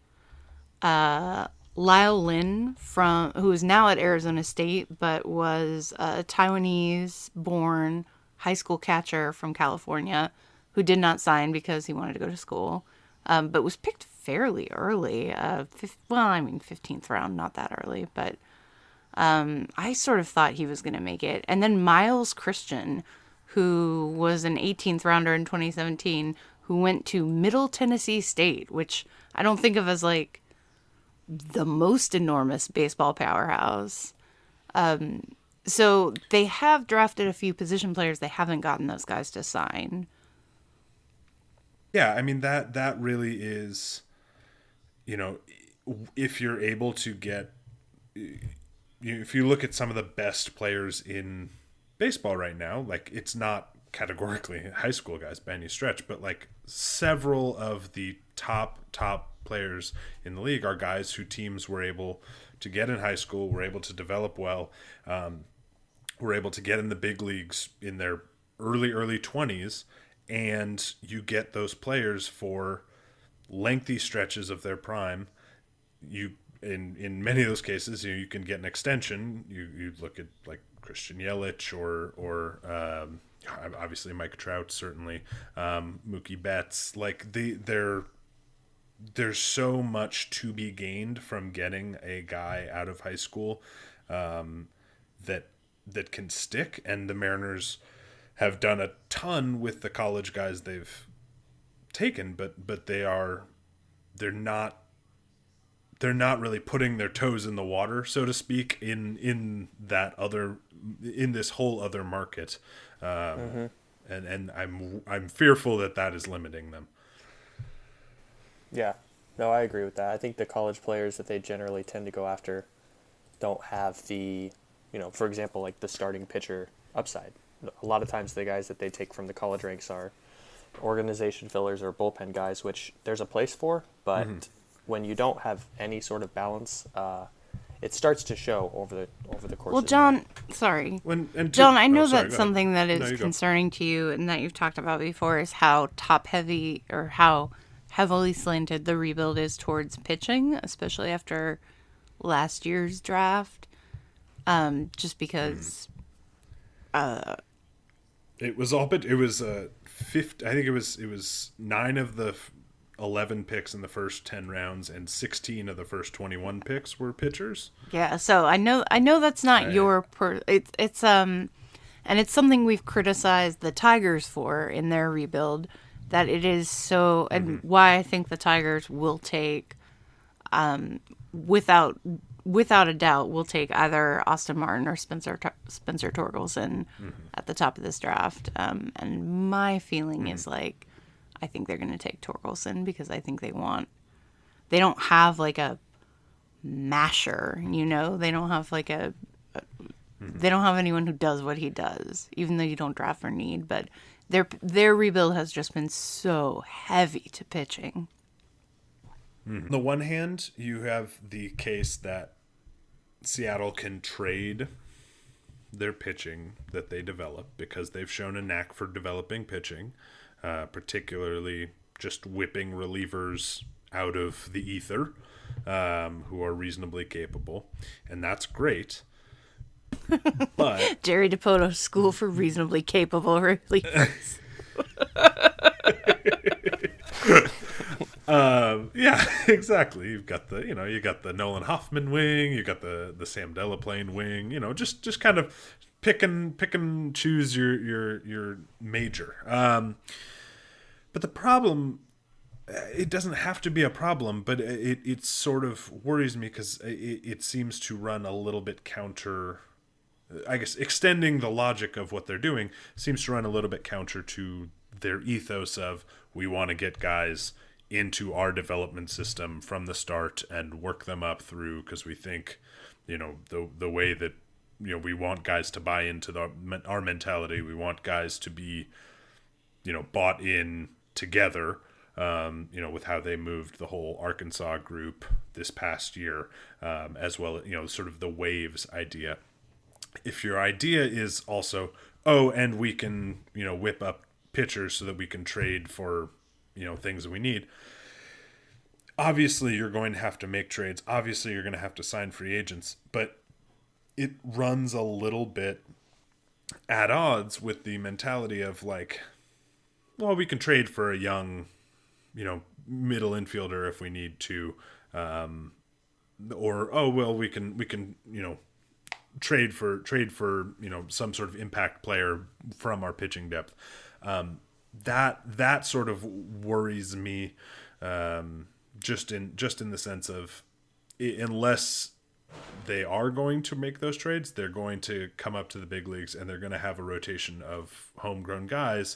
Lyle Lin, who is now at Arizona State, but was a Taiwanese-born high school catcher from California, who did not sign because he wanted to go to school, but was picked fairly early. 15th round, not that early, but I sort of thought he was going to make it. And then Miles Christian, who was an 18th rounder in 2017, who went to Middle Tennessee State, which I don't think of as like the most enormous baseball powerhouse. So they have drafted a few position players. They haven't gotten those guys to sign. Yeah, I mean, that really is, if you're able to get, if you look at some of the best players in baseball right now, like, it's not categorically high school guys by any stretch, but like several of the top players in the league are guys who teams were able to get in high school, were able to develop well, were able to get in the big leagues in their early 20s, and you get those players for lengthy stretches of their prime. You in many of those cases, you can get an extension. You look at like Christian Yelich or obviously Mike Trout, certainly Mookie Betts. Like there's so much to be gained from getting a guy out of high school that can stick, and the Mariners have done a ton with the college guys they've taken, but they're not really putting their toes in the water, so to speak, in this whole other market, and I'm fearful that is limiting them. Yeah, no, I agree with that. I think the college players that they generally tend to go after don't have the, for example, like the starting pitcher upside. A lot of times the guys that they take from the college ranks are organization fillers or bullpen guys, which there's a place for, but when you don't have any sort of balance, it starts to show over the course. Well, of John, sorry, John, I know that's something that is concerning to you, and that you've talked about before, is how top heavy or how heavily slanted the rebuild is towards pitching, especially after last year's draft. Just because it was all, but it was 50. I think it was 9 of the 11 picks in the first 10 rounds, and 16 of the first 21 picks were pitchers. Yeah, so I know that's not it's and it's something we've criticized the Tigers for in their rebuild, that it is so, and why I think the Tigers will take without a doubt will take either Austin Martin or Spencer Torkelson at the top of this draft. And my feeling is like, I think they're going to take Torkelson because I think they don't have like a masher, they don't have like they don't have anyone who does what he does, even though you don't draft for need, but their rebuild has just been so heavy to pitching. On the one hand, you have the case that Seattle can trade their pitching that they develop because they've shown a knack for developing pitching, particularly just whipping relievers out of the ether, who are reasonably capable, and that's great. But Jerry Dipoto School for Reasonably Capable Relievers. Yeah, exactly. You've got you got the Nolan Hoffman wing, you got the Sam Delaplane wing. Just kind of pick and choose your major. But the problem, it doesn't have to be a problem, but it sort of worries me because it seems to run a little bit counter. I guess extending the logic of what they're doing seems to run a little bit counter to their ethos of, we want to get guys into our development system from the start and work them up through, because we think, the way that, we want guys to buy into our mentality. We want guys to be, bought in together. with how they moved the whole Arkansas group this past year, as well, sort of the waves idea. If your idea is also, and we can, whip up pitchers so that we can trade for, things that we need. Obviously, you're going to have to make trades. Obviously, you're going to have to sign free agents. But it runs a little bit at odds with the mentality of like, well, we can trade for a young, middle infielder if we need to, we can trade for some sort of impact player from our pitching depth. That sort of worries me, just in the sense of, unless they are going to make those trades, they're going to come up to the big leagues and they're going to have a rotation of homegrown guys,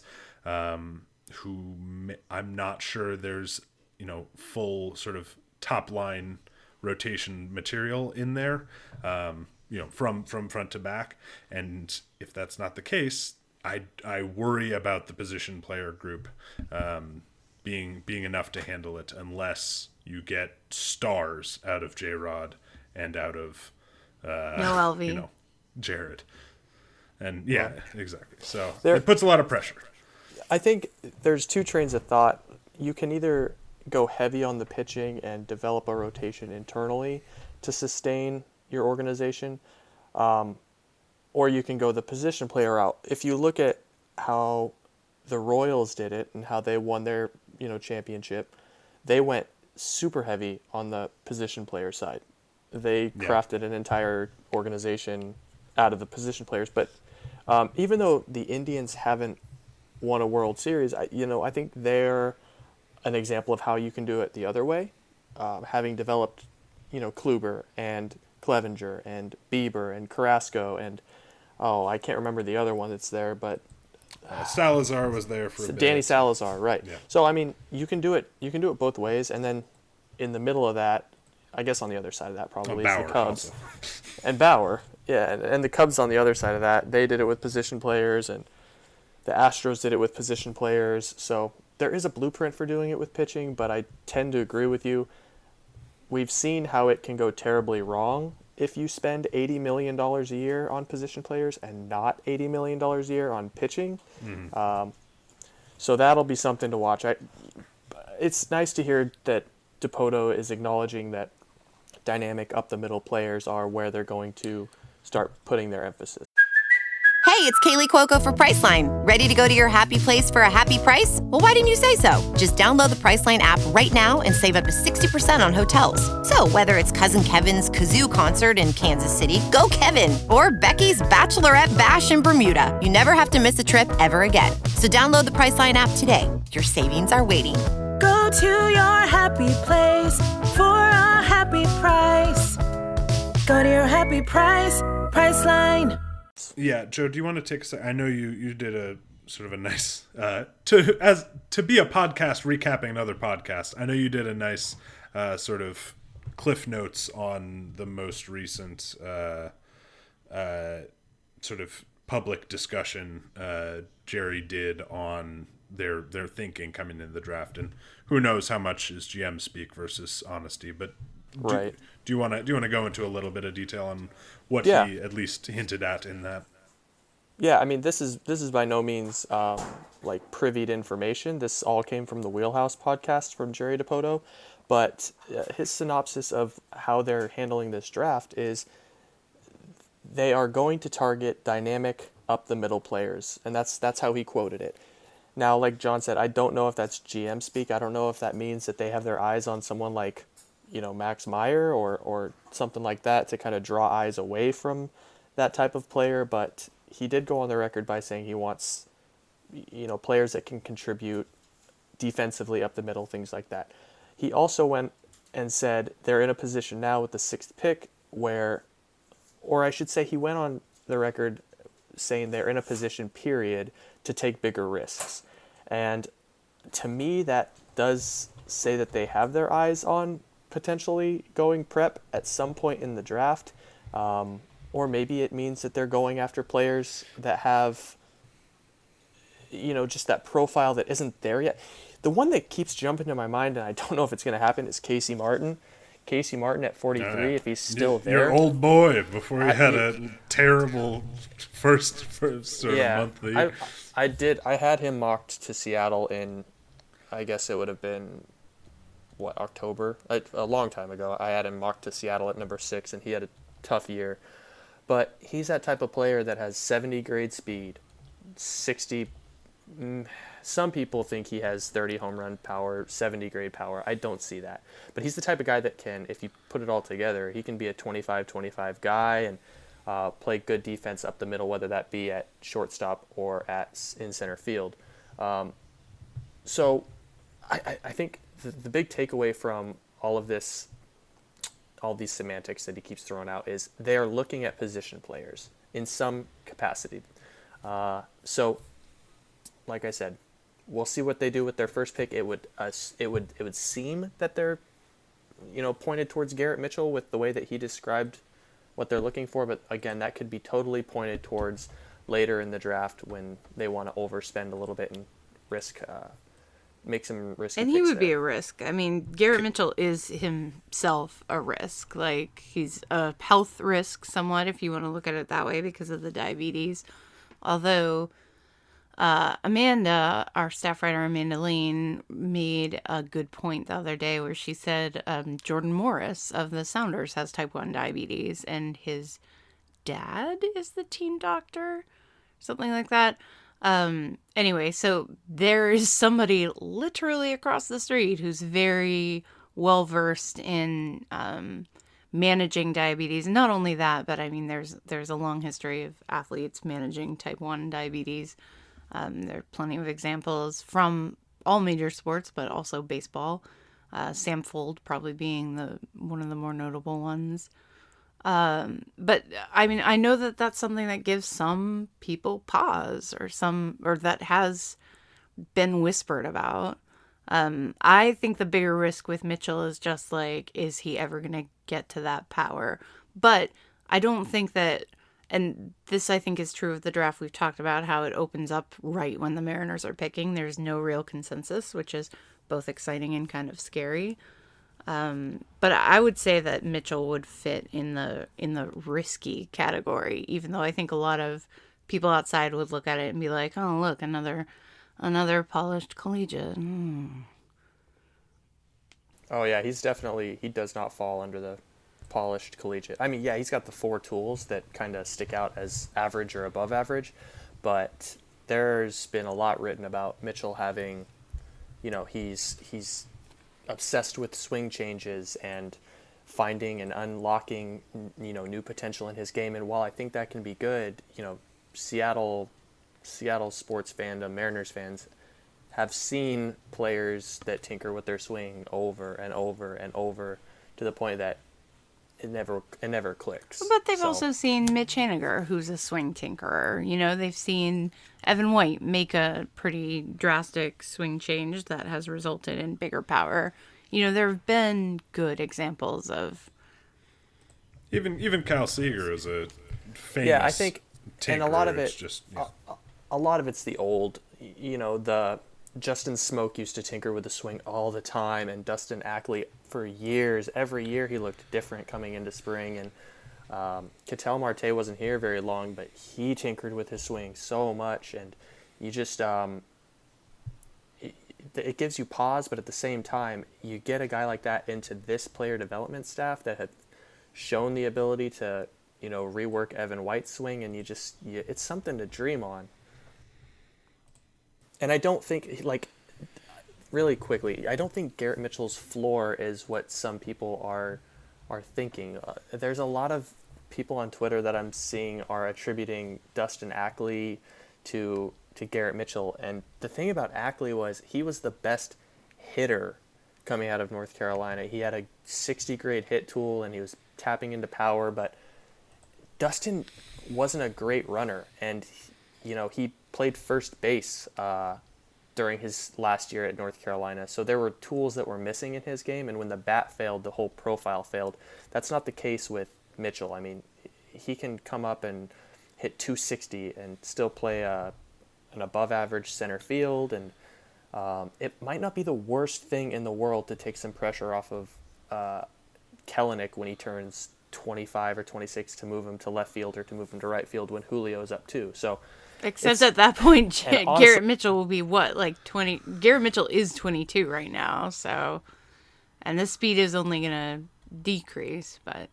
who I'm not sure there's, full sort of top line rotation material in there, from front to back. And if that's not the case, I worry about the position player group, being enough to handle it, unless you get stars out of J-Rod and out of no LV, Jared. And yeah, exactly. So There- it puts a lot of pressure. I think there's two trains of thought. You can either go heavy on the pitching and develop a rotation internally to sustain your organization, or you can go the position player route. If you look at how the Royals did it and how they won their championship, they went super heavy on the position player side. They crafted an entire organization out of the position players. But even though the Indians haven't won a World Series, I think they're an example of how you can do it the other way. Having developed, Kluber and Clevenger and Bieber and Carrasco and I can't remember the other one that's there, but Salazar was there for a bit. Danny Salazar, right? Yeah. So I mean, you can do it both ways, and then in the middle of that, I guess on the other side of that probably is the Cubs. Also. And Bauer, yeah, and the Cubs on the other side of that, they did it with position players, and the Astros did it with position players. So there is a blueprint for doing it with pitching, but I tend to agree with you. We've seen how it can go terribly wrong if you spend $80 million a year on position players and not $80 million a year on pitching. Mm-hmm. So that'll be something to watch. It's nice to hear that Dipoto is acknowledging that dynamic up-the-middle players are where they're going to start putting their emphasis. Hey, it's Kaylee Cuoco for Priceline. Ready to go to your happy place for a happy price? Well, why didn't you say so? Just download the Priceline app right now and save up to 60% on hotels. So whether it's Cousin Kevin's Kazoo Concert in Kansas City, go Kevin, or Becky's Bachelorette Bash in Bermuda, you never have to miss a trip ever again. So download the Priceline app today. Your savings are waiting. Go to your happy place for a happy price. Go to your happy price, Priceline. Yeah, Joe, do you want to take a second? I know you did a sort of a nice to be a podcast recapping another podcast. I know you did a nice sort of cliff notes on the most recent sort of public discussion Jerry did on their thinking coming into the draft, and who knows how much is GM speak versus honesty, but Right. Do you want to go into a little bit of detail on what Yeah. he at least hinted at in that? Yeah, I mean, this is by no means like privied information. This all came from the Wheelhouse podcast from Jerry Dipoto, but his synopsis of how they're handling this draft is they are going to target dynamic up-the-middle players, and that's how he quoted it. Now, like John said, I don't know if that's GM speak. I don't know if that means that they have their eyes on someone like, Max Meyer or something like that to kind of draw eyes away from that type of player, but he did go on the record by saying he wants, players that can contribute defensively up the middle, things like that. He also went and said they're in a position now with the 6th pick where, or I should say he went on the record saying they're in a position, period, to take bigger risks. And to me, that does say that they have their eyes on potentially going prep at some point in the draft. Or maybe it means that they're going after players that have, just that profile that isn't there yet. The one that keeps jumping to my mind, and I don't know if it's going to happen, is Casey Martin. Casey Martin at 43, if he's still there. Your old boy before he had a terrible first sort of monthly. I had him mocked to Seattle in, I guess it would have been, October? A long time ago. I had him mocked to Seattle at number 6, and he had a tough year. But he's that type of player that has 70 grade speed, 60. Some people think he has 30 home run power, 70 grade power. I don't see that. But he's the type of guy that can, if you put it all together, he can be a 25-25 guy and play good defense up the middle, whether that be at shortstop or in center field. So I think the big takeaway from all of this, all these semantics that he keeps throwing out, is they are looking at position players in some capacity. So, like I said, we'll see what they do with their first pick. It would seem that they're, pointed towards Garrett Mitchell with the way that he described what they're looking for. But again, that could be totally pointed towards later in the draft when they want to overspend a little bit and make some risky. And he would be a risk. I mean, Garrett Mitchell is himself a risk. Like, he's a health risk somewhat, if you want to look at it that way, because of the diabetes. Although Amanda, our staff writer Amanda Lean, made a good point the other day where she said Jordan Morris of the Sounders has type 1 diabetes, and his dad is the team doctor, something like that. Anyway, so there is somebody literally across the street who's very well versed in managing diabetes. Not only that, but I mean, there's a long history of athletes managing type 1 diabetes. There are plenty of examples from all major sports, but also baseball. Sam Fold probably being one of the more notable ones. But I mean, I know that that's something that gives some people pause, or that has been whispered about. I think the bigger risk with Mitchell is just like, is he ever going to get to that power? But I don't think that, and this I think is true of the draft we've talked about, how it opens up right when the Mariners are picking. There's no real consensus, which is both exciting and kind of scary. But I would say that Mitchell would fit in the risky category, even though I think a lot of people outside would look at it and be like, oh, look, another polished collegiate. Oh yeah, he does not fall under the polished collegiate. I mean, yeah, he's got the 4 tools that kind of stick out as average or above average, but there's been a lot written about Mitchell having, he's obsessed with swing changes and finding and unlocking, new potential in his game. And while I think that can be good, Seattle sports fandom, Mariners fans, have seen players that tinker with their swing over and over and over to the point that it never clicks. But they've also seen Mitch Haniger, who's a swing tinkerer. They've seen Evan White make a pretty drastic swing change that has resulted in bigger power. There have been good examples of. Even Kyle Seager is a famous. Yeah, I think, tinkerer. And a lot of it, just a lot of it's the old. The Justin Smoke used to tinker with the swing all the time, and Dustin Ackley for years, every year he looked different coming into spring, and Ketel Marte wasn't here very long, but he tinkered with his swing so much, and you just it gives you pause, but at the same time, you get a guy like that into this player development staff that had shown the ability to, rework Evan White's swing, and it's something to dream on. And I don't think, really quickly, I don't think Garrett Mitchell's floor is what some people are thinking. There's a lot of people on Twitter that I'm seeing are attributing Dustin Ackley to Garrett Mitchell. And the thing about Ackley was he was the best hitter coming out of North Carolina. He had a 60 grade hit tool and he was tapping into power, but Dustin wasn't a great runner. And, he played first base during his last year at North Carolina. So there were tools that were missing in his game, and when the bat failed, the whole profile failed. That's not the case with Mitchell. I mean, he can come up and hit 260 and still play a an above average center field, and it might not be the worst thing in the world to take some pressure off of Kelenic when he turns 25 or 26 to move him to left field or to move him to right field when Julio's up too. So, except at that point, and honestly, Garrett Mitchell will be what, like 20? Garrett Mitchell is 22 right now, so, and the speed is only gonna decrease, but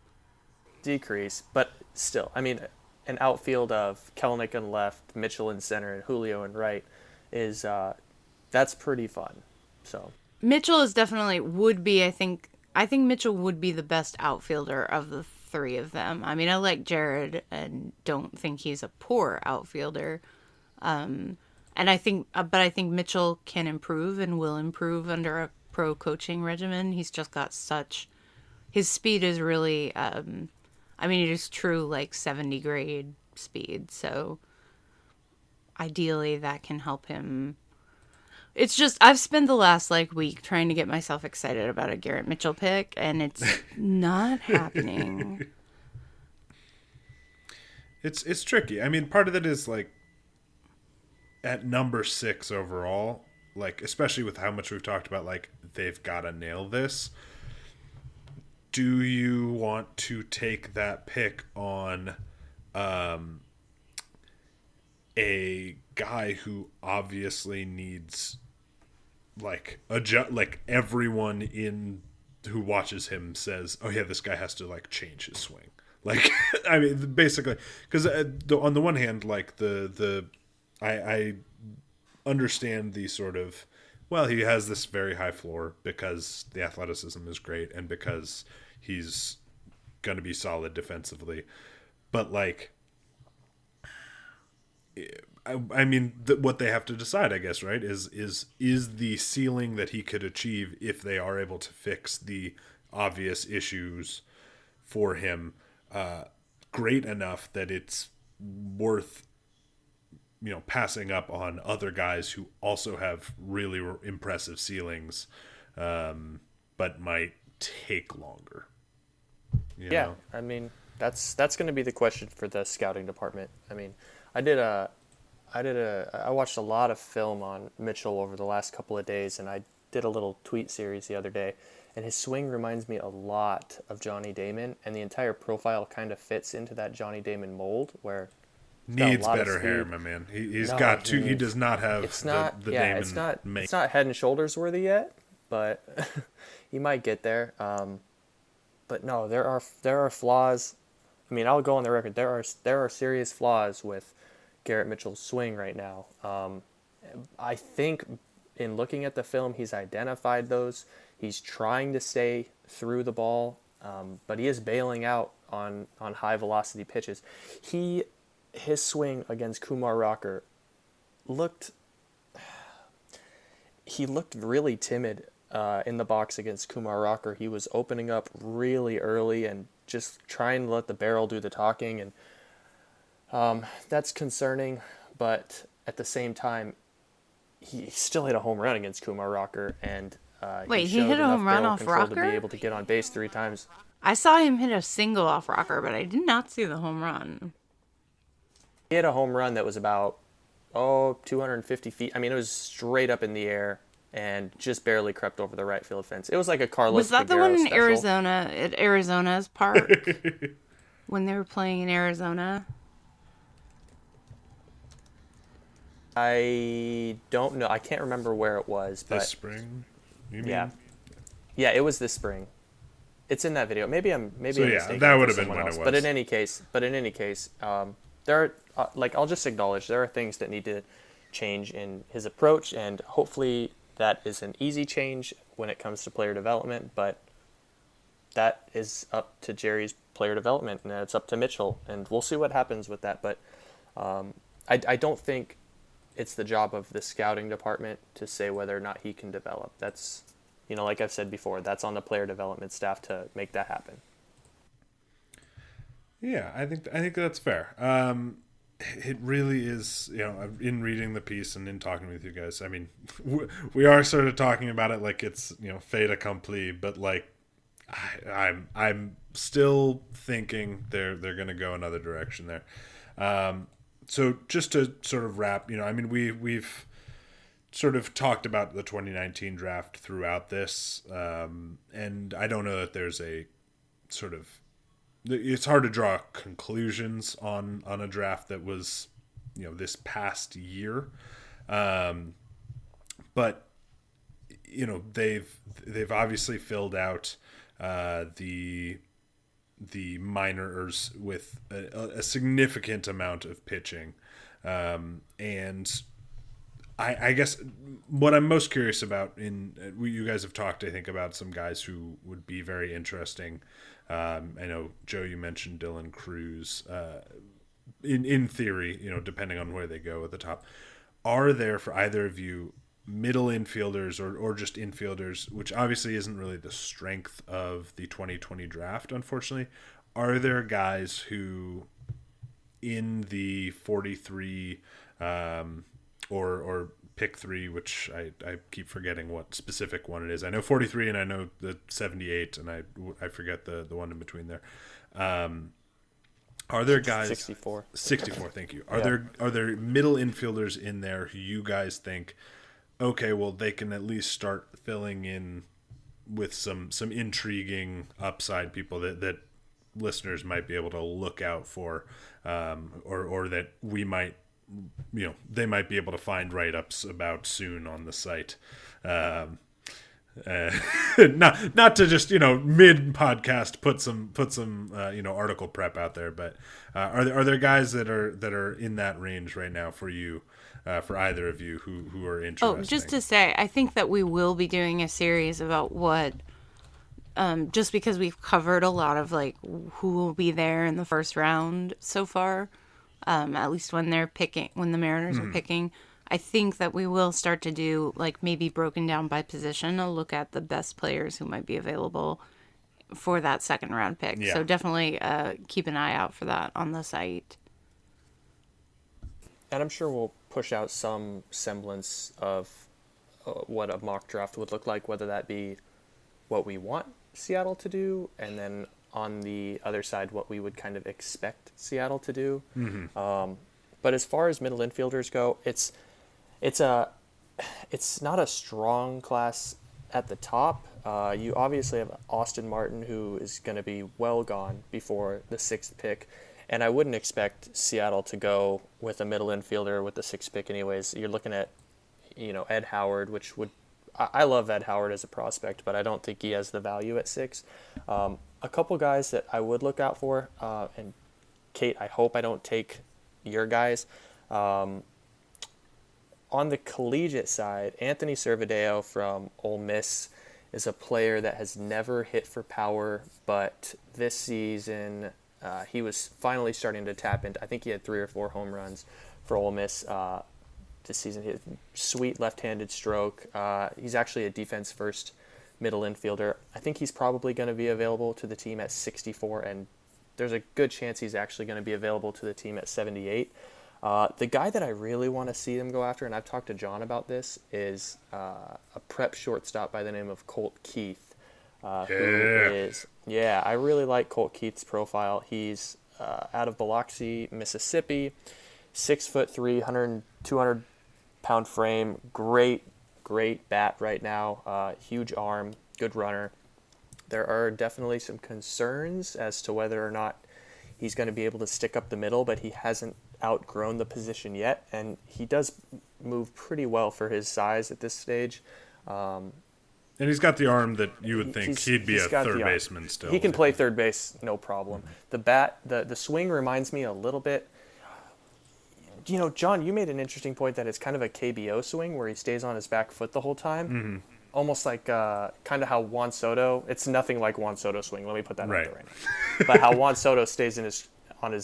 still, I mean, an outfield of Kelenic in left, Mitchell in center, and Julio in right is that's pretty fun. So Mitchell is definitely would be. I think Mitchell would be the best outfielder of the three of them. I mean, I like Jared and don't think he's a poor outfielder. And I think Mitchell can improve and will improve under a pro coaching regimen. He's just got his speed is really, it is true like 70 grade speed. So ideally that can help him. It's just, I've spent the last week trying to get myself excited about a Garrett Mitchell pick, and it's not happening. It's tricky. I mean, part of it is at number 6 overall, especially with how much we've talked about, they've got to nail this. Do you want to take that pick on a guy who obviously needs everyone in who watches him says, oh yeah, this guy has to change his swing, I mean, basically, because on the one hand, I understand the sort of, well, he has this very high floor because the athleticism is great and because he's going to be solid defensively, but I mean, what they have to decide, I guess, right, is the ceiling that he could achieve if they are able to fix the obvious issues for him great enough that it's worth, passing up on other guys who also have really impressive ceilings, but might take longer. You know? I mean, that's going to be the question for the scouting department. I mean, I watched a lot of film on Mitchell over the last couple of days, and I did a little tweet series the other day, and his swing reminds me a lot of Johnny Damon, and the entire profile kind of fits into that Johnny Damon mold where needs better hair, my man. He does not have the Damon it's not Head and Shoulders worthy yet, but he might get there. But no, there are flaws. I mean, I'll go on the record. There are serious flaws with Garrett Mitchell's swing right now. I think in looking at the film, he's identified those. He's trying to stay through the ball, but he is bailing out on high velocity pitches. His swing against Kumar Rocker looked really timid in the box against Kumar Rocker. He was opening up really early and just trying to let the barrel do the talking, and that's concerning, but at the same time, he still hit a home run against Kumar Rocker, and he hit a home run off Rocker? To be able to get on base 3 times. I saw him hit a single off Rocker, but I did not see the home run. He hit a home run that was about 250 feet. I mean, it was straight up in the air and just barely crept over the right field fence. It was like a Carlos Was that Figueroa the one in special. Arizona, at Arizona's park? When they were playing in Arizona? I don't know. I can't remember where it was. But this spring? You mean? Yeah, it was this spring. It's in that video. Maybe I'm mistaken. That would have been when it was. But in any case, there are I'll just acknowledge there are things that need to change in his approach, and hopefully that is an easy change when it comes to player development. But that is up to Jerry's player development, and it's up to Mitchell, and we'll see what happens with that. But I don't think it's the job of the scouting department to say whether or not he can develop. That's, like I've said before, that's on the player development staff to make that happen. Yeah, I think that's fair. It really is, in reading the piece and in talking with you guys, I mean, we are sort of talking about it like it's, fait accompli, but I'm still thinking they're going to go another direction there. So just to sort of wrap, I mean, we've sort of talked about the 2019 draft throughout this, and I don't know that there's a sort of, it's hard to draw conclusions on a draft that was, this past year, but they've obviously filled out the minors with a significant amount of pitching, and I guess what I'm most curious about you guys have talked, I think, about some guys who would be very interesting. I know, Joe, you mentioned Dylan Cruz. In theory, depending on where they go at the top, are there for either of you middle infielders or just infielders, which obviously isn't really the strength of the 2020 draft, unfortunately, are there guys who in the 43 or pick 3, which I keep forgetting what specific one it is. I know 43 and I know the 78, and I forget the one in between there. Are there guys 64? Thank you. Are there middle infielders in there who you guys think, okay, well, they can at least start filling in with some intriguing upside people that listeners might be able to look out for, or that we might, they might be able to find write-ups about soon on the site. Not to just mid podcast put some article prep out there, but are there guys that are in that range right now for you, for either of you who are interested? Oh, just to say, I think that we will be doing a series about what, just because we've covered a lot of like who will be there in the first round so far, at least when the Mariners are picking. I think that we will start to do, like, maybe broken down by position, a look at the best players who might be available for that second round pick. Yeah. So definitely keep an eye out for that on the site. And I'm sure we'll push out some semblance of what a mock draft would look like, whether that be what we want Seattle to do, and then on the other side, what we would kind of expect Seattle to do. Mm-hmm. But as far as middle infielders go, it's not a strong class at the top. You obviously have Austin Martin, who is going to be well gone before the 6th pick, and I wouldn't expect Seattle to go with a middle infielder with the 6th pick anyways. You're looking at, Ed Howard, which would, I love Ed Howard as a prospect, but I don't think he has the value at 6. A couple guys that I would look out for, and Kate, I hope I don't take your guys. On the collegiate side, Anthony Servideo from Ole Miss is a player that has never hit for power, but this season he was finally starting to tap into. I think he had 3 or 4 home runs for Ole Miss this season. He has sweet left-handed stroke. He's actually a defense-first middle infielder. I think he's probably going to be available to the team at 64, and there's a good chance he's actually going to be available to the team at 78. The guy that I really want to see them go after, and I've talked to John about this, is a prep shortstop by the name of Colt Keith. I really like Colt Keith's profile. He's out of Biloxi, Mississippi, 6'3", 200-pound frame, great bat right now, huge arm, good runner. There are definitely some concerns as to whether or not he's going to be able to stick up the middle, but he hasn't outgrown the position yet, and he does move pretty well for his size at this stage. And he's got the arm that you would think he'd be a third baseman still. He can play third base, no problem. The bat, the swing reminds me a little bit. John, you made an interesting point that it's kind of a KBO swing where he stays on his back foot the whole time. Mm-hmm. Almost like kind of how Juan Soto. It's nothing like Juan Soto's swing. Let me put that out there right now. But how Juan Soto stays in his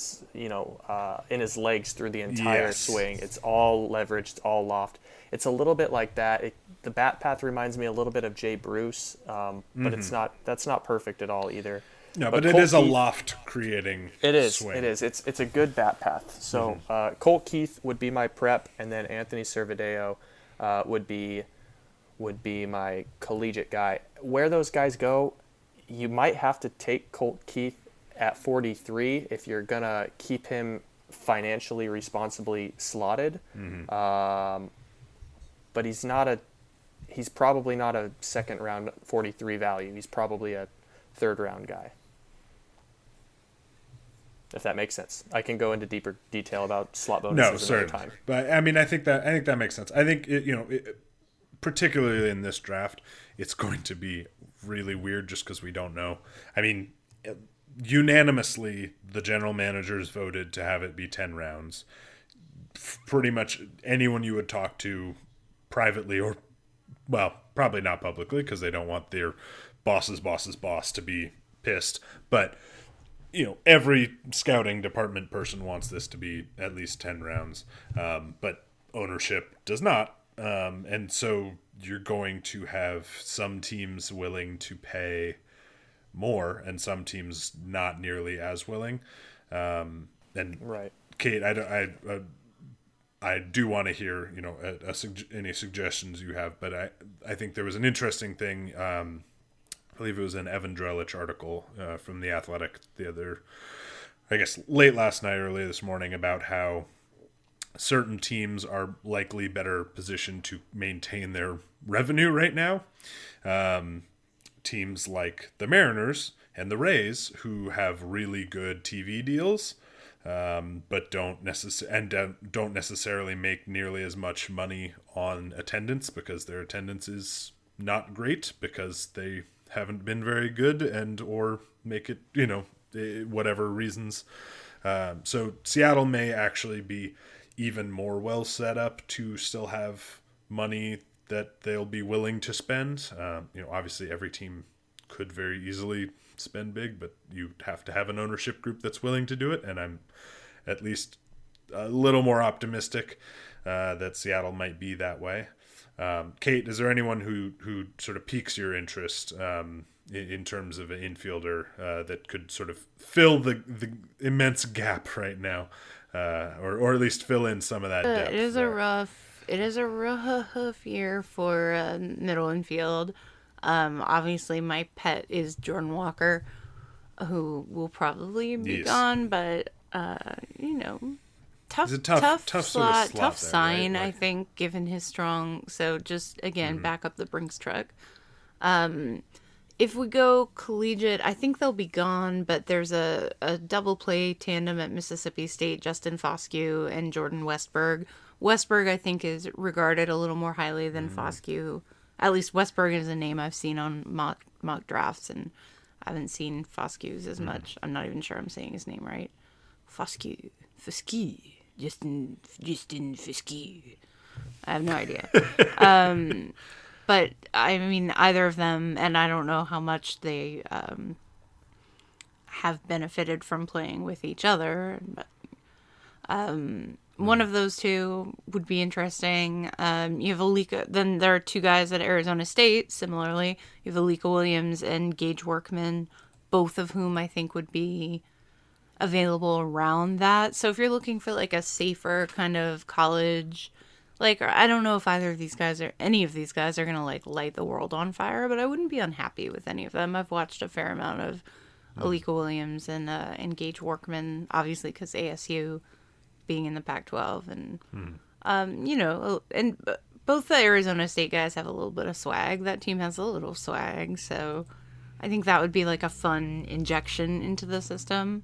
legs through the entire swing. It's all leveraged, all loft. It's a little bit like that. The bat path reminds me a little bit of Jay Bruce, but that's not perfect at all either. No, but it is a loft creating swing. It is. It's a good bat path. So Colt Keith would be my prep, and then Anthony Servideo would be my collegiate guy. Where those guys go, you might have to take Colt Keith at 43 if you're going to keep him financially responsibly slotted. But he's probably not a second round 43 value. He's probably a third round guy. If that makes sense. I can go into deeper detail about slot bonuses another time. But I mean, I think that makes sense. I think particularly in this draft, it's going to be really weird just because we don't know. I mean, unanimously, the general managers voted to have it be 10 rounds. Pretty much anyone you would talk to privately, or, well, probably not publicly because they don't want their boss's boss to be pissed. But, every scouting department person wants this to be at least 10 rounds. But ownership does not. And so you're going to have some teams willing to pay more and some teams not nearly as willing. And right. Kate, I do want to hear, any suggestions you have, but I think there was an interesting thing. I believe it was an Evan Drellich article from The Athletic late last night, early this morning, about how certain teams are likely better positioned to maintain their revenue right now. Teams like the Mariners and the Rays, who have really good TV deals, but don't necessarily make nearly as much money on attendance because their attendance is not great because they haven't been very good or make it, whatever reasons. So Seattle may actually be even more well set up to still have money that they'll be willing to spend. Obviously every team could very easily spend big, but you have to have an ownership group that's willing to do it. And I'm at least a little more optimistic that Seattle might be that way. Kate, is there anyone who sort of piques your interest in terms of an infielder that could sort of fill the immense gap right now, or at least fill in some of that depth? It is a rough year for middle infield. Obviously, my pet is Jordan Walker, who will probably be gone, but tough slot, tough sign, right? I think, given his strong. So just again, back up the Brinks truck. If we go collegiate, I think they'll be gone, but there's a double play tandem at Mississippi State, Justin Foscue and Jordan Westberg. Westberg, I think, is regarded a little more highly than Foscue. At least Westberg is a name I've seen on mock drafts, and I haven't seen Foscue's as much. I'm not even sure I'm saying his name right. Foscue. Justin Foscue. I have no idea. But, I mean, either of them, and I don't know how much they have benefited from playing with each other, but one of those two would be interesting. You have Alika, then there are two guys at Arizona State, similarly. You have Alika Williams and Gage Workman, both of whom I think would be available around that. So if you're looking for like a safer kind of college, I don't know if any of these guys are going to light the world on fire, but I wouldn't be unhappy with any of them. I've watched a fair amount of Alika Williams and Gage Workman, obviously because ASU being in the Pac-12 and and both the Arizona State guys have a little bit of swag. That team has a little swag, so I think that would be like a fun injection into the system.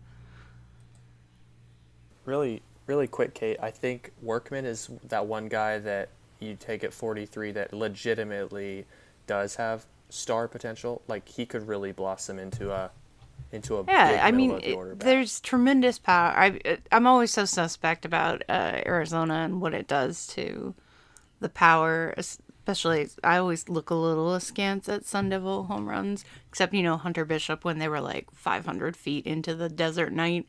Really quick, Kate, I think Workman is that one guy that you take at 43 that legitimately does have star potential. Like, he could really blossom into a big middle of the order back. There's tremendous power. I'm always so suspect about Arizona and what it does to the power, especially I always look a little askance at Sun Devil home runs, except, Hunter Bishop when they were 500 feet into the desert night.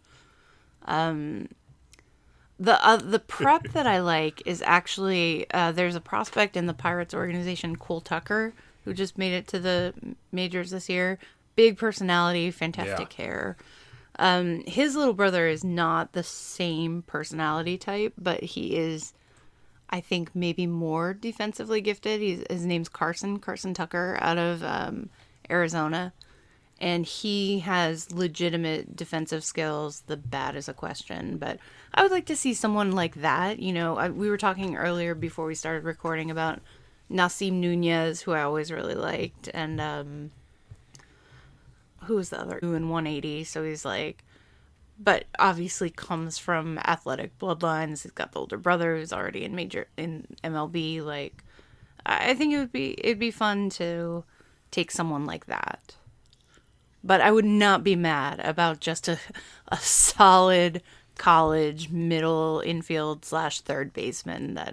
The prep that I like is actually, there's a prospect in the Pirates organization, Cole Tucker, who just made it to the majors this year. Big personality, fantastic hair. His little brother is not the same personality type, but he is, I think, maybe more defensively gifted. His name's Carson Tucker out of Arizona. and he has legitimate defensive skills. The bat is a question, but I would like to see someone like that. You know, we were talking earlier before we started recording about Nasim Nunez, who I always really liked, and who was the other? In 180, so he's like, but obviously comes from athletic bloodlines. He's got the older brother who's already in MLB. Like, I think it'd be fun to take someone like that. But I would not be mad about just a solid college middle infield / third baseman that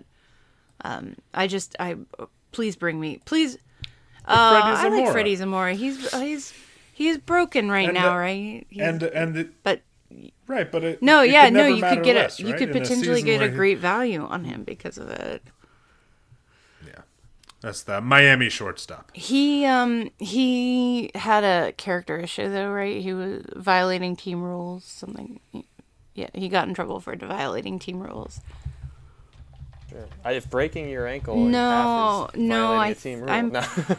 please bring me, please. I like Freddie Zamora. He's broken right now, right? But right, but it, no, it yeah, could no, never you matter could get less, you right? could In a potentially season get a where great value on him because of it. Yeah, that's the Miami shortstop. He had a character issue though, right? He was violating team rules, something. Yeah, he got in trouble for violating team rules. Sure. If breaking your ankle in half is violating a team rule.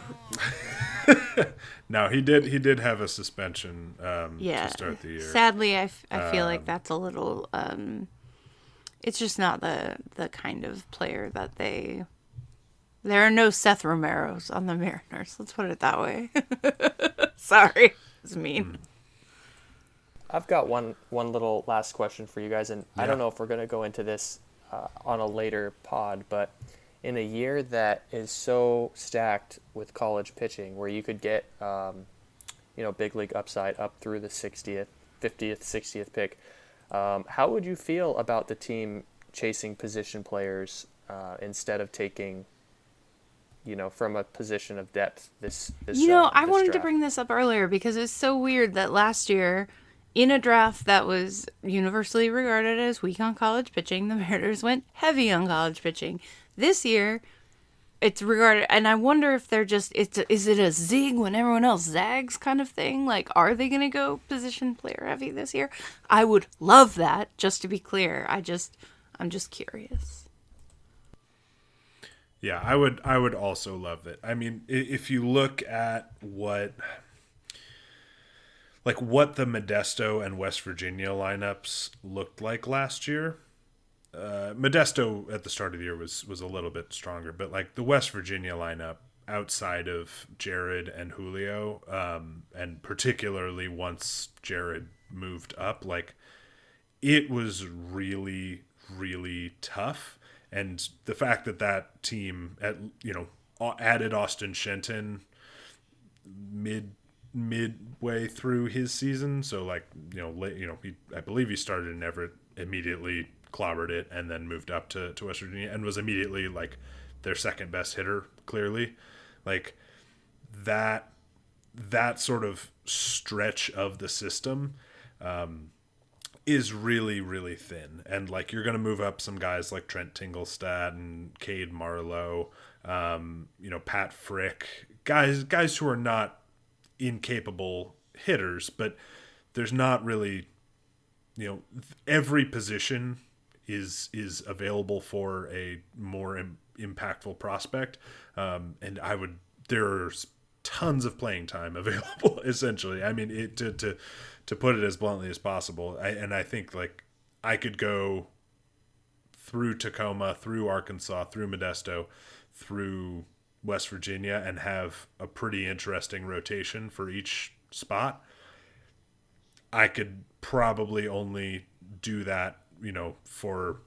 No, he did have a suspension to start the year. Sadly, I feel like that's a little it's just not the kind of player that there are no Seth Romeros on the Mariners. Let's put it that way. Sorry. It's mean. I've got one little last question for you guys, and Yeah. I don't know if we're going to go into this on a later pod, but in a year that is so stacked with college pitching, where you could get, big league upside up through the 60th, 50th, 60th pick, how would you feel about the team chasing position players instead of taking, from a position of depth this I wanted to draft? bring this up earlier because it's so weird that last year, in a draft that was universally regarded as weak on college pitching, the Mariners went heavy on college pitching. This year, it's regarded, and I wonder if they're just, is it a zig when everyone else zags kind of thing? Like, are they going to go position player heavy this year? I would love that, just to be clear. I'm just curious. Yeah, I would also love it. I mean, if you look at what the Modesto and West Virginia lineups looked like last year, Modesto at the start of the year was a little bit stronger, but like the West Virginia lineup outside of Jared and Julio, and particularly once Jared moved up, like it was really, really tough. And the fact that team added Austin Shenton midway through his season, so I believe he started in Everett, immediately clobbered it, and then moved up to West Virginia and was immediately like their second best hitter, clearly. Like that sort of stretch of the system is really, really thin. And like you're going to move up some guys like Trent Tingelstad and Cade Marlowe, Pat Frick, guys who are not incapable hitters, but there's not really, every position is available for a more impactful prospect, and there's tons of playing time available. Essentially, I mean, to put it as bluntly as possible, I think like I could go through Tacoma, through Arkansas, through Modesto, through West Virginia, and have a pretty interesting rotation for each spot. I could probably only do that, for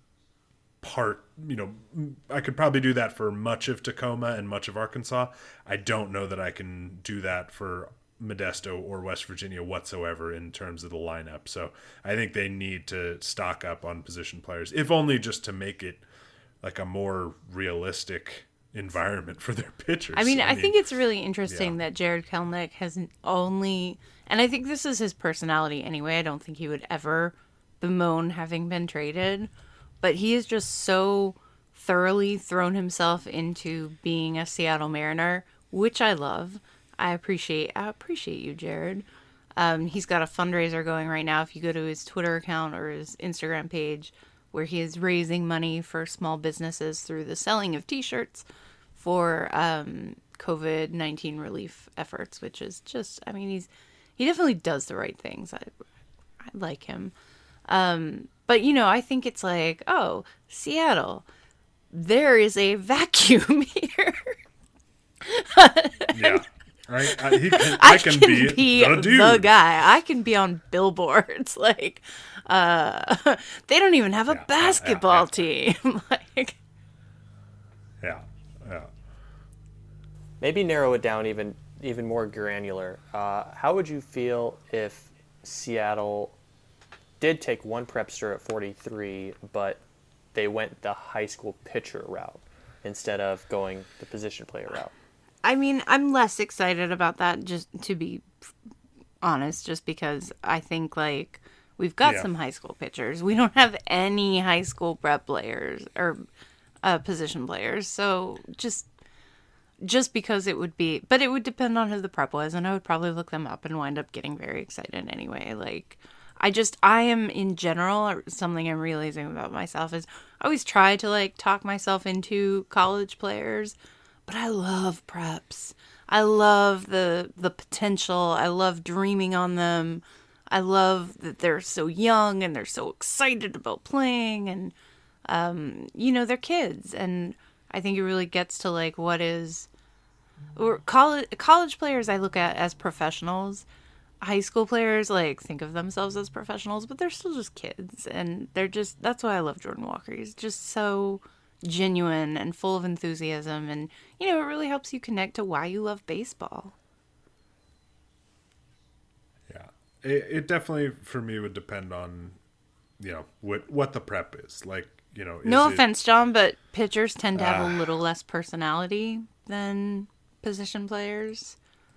I could probably do that for much of Tacoma and much of Arkansas. I don't know that I can do that for Modesto or West Virginia whatsoever in terms of the lineup. So I think they need to stock up on position players, if only just to make it like a more realistic environment for their pitchers. I mean, I think it's really interesting that Jared Kelenic has only, and I think this is his personality anyway, I don't think he would ever bemoan having been traded, but he has just so thoroughly thrown himself into being a Seattle Mariner, which I love. I appreciate you, Jared. He's got a fundraiser going right now. If you go to his Twitter account or his Instagram page, where he is raising money for small businesses through the selling of T-shirts for COVID-19 relief efforts, which is just, I mean, he definitely does the right things. I like him. But, you know, I think it's like, oh, Seattle, there is a vacuum here. Yeah. Right? I can be the dude. The guy. I can be on billboards. Like, they don't even have a basketball team. Like, yeah. Maybe narrow it down even more granular. How would you feel if Seattle did take one prepster at 43, but they went the high school pitcher route instead of going the position player route? I mean, I'm less excited about that, just to be honest, just because I think, like, we've got some high school pitchers. We don't have any high school prep players or position players. So just because it would be, but it would depend on who the prep was, and I would probably look them up and wind up getting very excited anyway. Like, I am in general, something I'm realizing about myself is I always try to, like, talk myself into college players, but I love preps. I love the potential. I love dreaming on them. I love that they're so young and they're so excited about playing, and you know, they're kids, and I think it really gets to, like, what is, or college players I look at as professionals. High school players, like, think of themselves as professionals, but they're still just kids, and that's why I love Jordan Walker. He's just so genuine and full of enthusiasm, and, you know, it really helps you connect to why you love baseball. Yeah. It definitely, for me, would depend on, you know, what the prep is. Like, you know, no offense, John, but pitchers tend to have a little less personality than position players.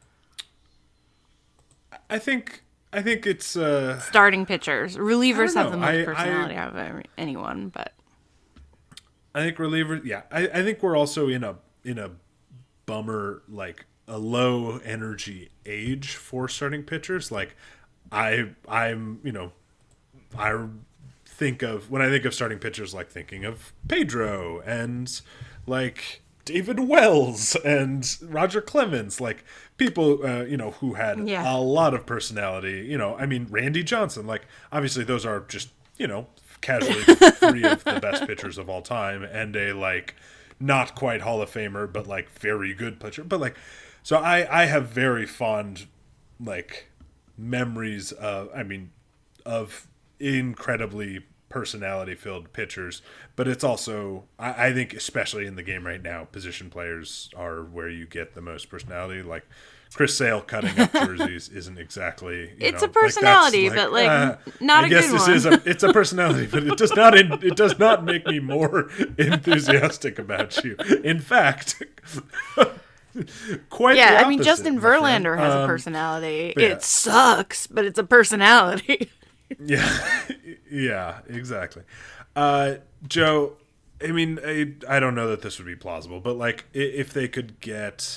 I think it's starting pitchers. Relievers have the most personality out of anyone, but I think relievers. Yeah, I think we're also in a bummer, like, a low energy age for starting pitchers. Like, I'm you know, I think of, when I think of starting pitchers, like, thinking of Pedro and, like, David Wells and Roger Clemens, like, people, you know, who had a lot of personality. You know, I mean, Randy Johnson, like, obviously those are just, you know, casually three of the best pitchers of all time, and a, like, not quite Hall of Famer, but, like, very good pitcher. But, like, so I have very fond, like, memories of incredibly personality-filled pitchers, but it's also, I think, especially in the game right now, position players are where you get the most personality. Like, Chris Sale cutting up jerseys isn't exactly, it's a personality, like, but, like, not a good one. It's a personality, but it does not make me more enthusiastic about you. In fact, quite the opposite, I mean, Justin Verlander has a personality. It sucks, but it's a personality. Yeah, exactly. Joe, I mean, I don't know that this would be plausible, but, like, if they could get,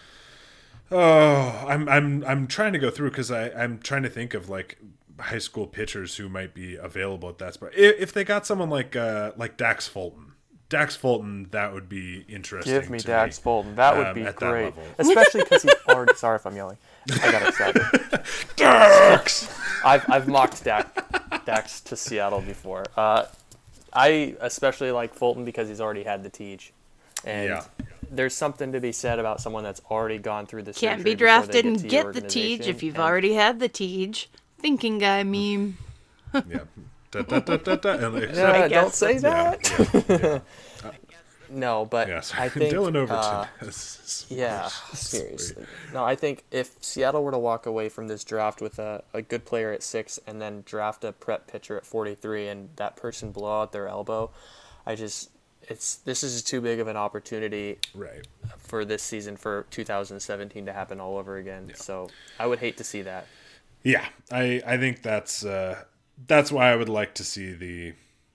I'm trying to go through, because I'm trying to think of, like, high school pitchers who might be available at that spot. If they got someone like Dax Fulton, that would be interesting. Give me Dax Fulton. That would be great, especially because he's already. Sorry if I'm yelling. I got excited. Dax. I've mocked Dax to Seattle before. I especially like Fulton because he's already had the Tej, and there's something to be said about someone that's already gone through the. Can't be drafted and get the Tej if you've already had the Tej. Thinking guy meme. Yeah. Don't say that. No, but I think Dylan Overton. Seriously. No, I think if Seattle were to walk away from this draft with a good player at 6 and then draft a prep pitcher at 43 and that person blow out their elbow, this is too big of an opportunity for this season, for 2017 to happen all over again. Yeah. So I would hate to see that. Yeah, I think that's why I would like to see the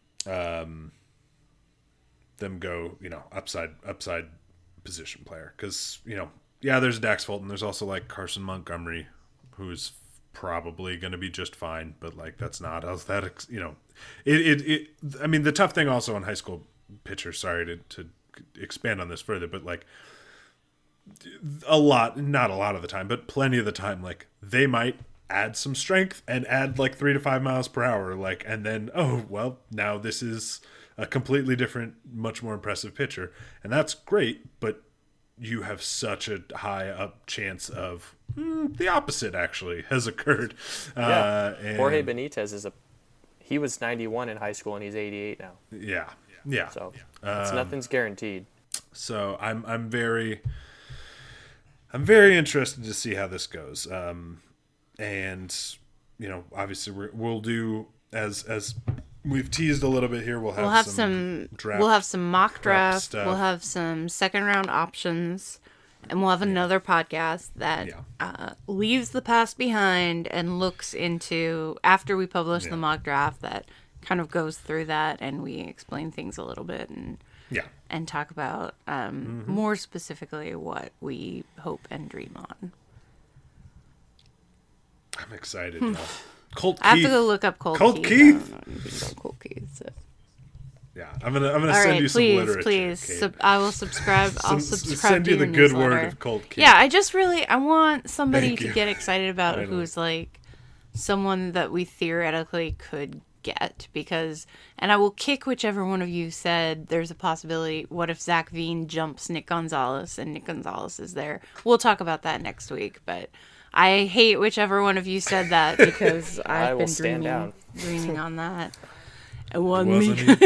them go, you know, upside position player, because, you know, there's Dax Fulton, there's also, like, Carson Montgomery, who's probably going to be just fine, but, like, that's not that, you know, it I mean, the tough thing also on high school pitchers, sorry to expand on this further, but, like, not a lot of the time, but plenty of the time, like they might add some strength and add like 3 to 5 miles per hour, like, and then, oh, well, now this is a completely different, much more impressive pitcher. And that's great, but you have such a high up chance of the opposite actually has occurred. And Jorge Benitez he was 91 in high school and he's 88 now. Yeah. So nothing's guaranteed. So I'm very interested to see how this goes. And you know, obviously we'll do as we've teased a little bit here. We'll have some mock draft. We'll have some second round options, and we'll have another podcast that leaves the past behind and looks into after we publish the mock draft that kind of goes through that, and we explain things a little bit and talk about more specifically what we hope and dream on. I'm excited now. Colt Keith. I have to go look up Colt Keith. Keith. I don't know anything about Colt Keith. So. Yeah, I'm gonna send you some literature. Please, I will subscribe. I'll subscribe send to you your the good newsletter. word of Colt Keith. Yeah, I want somebody Thank to you. get excited about who's like someone that we theoretically could get and I will kick whichever one of you said there's a possibility. What if Zach Veen jumps Nick Gonzalez and Nick Gonzalez is there? We'll talk about that next week, but I hate whichever one of you said that because I've been dreaming on that. It wasn't me.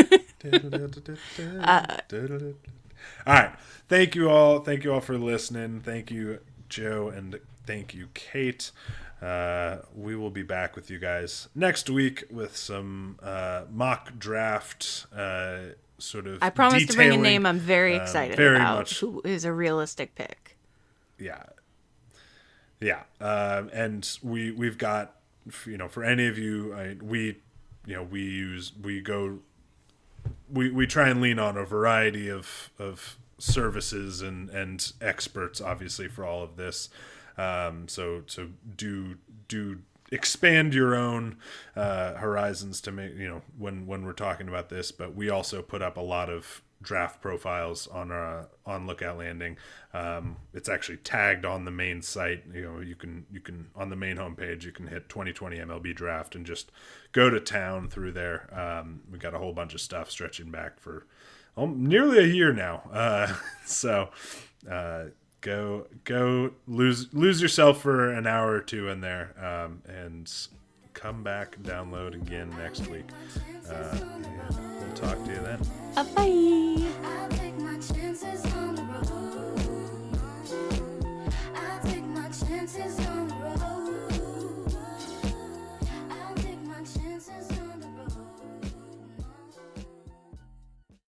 All right. Thank you all for listening. Thank you, Joe, and thank you, Kate. We will be back with you guys next week with some mock draft sort of I promise to bring a detailing, name I'm very excited about who is a realistic pick. Yeah. And we've got, you know, for any of you, we try and lean on a variety of services and experts, obviously, for all of this. So do expand your own horizons to make, you know, when we're talking about this. But we also put up a lot of draft profiles on Lookout Landing. It's actually tagged on the main site. You know, you can on the main homepage you can hit 2020 MLB draft and just go to town through there. We got a whole bunch of stuff stretching back for nearly a year now. So go lose yourself for an hour or two in there, and come back, download again next week. We'll talk to you then. Bye. I'll take my chances.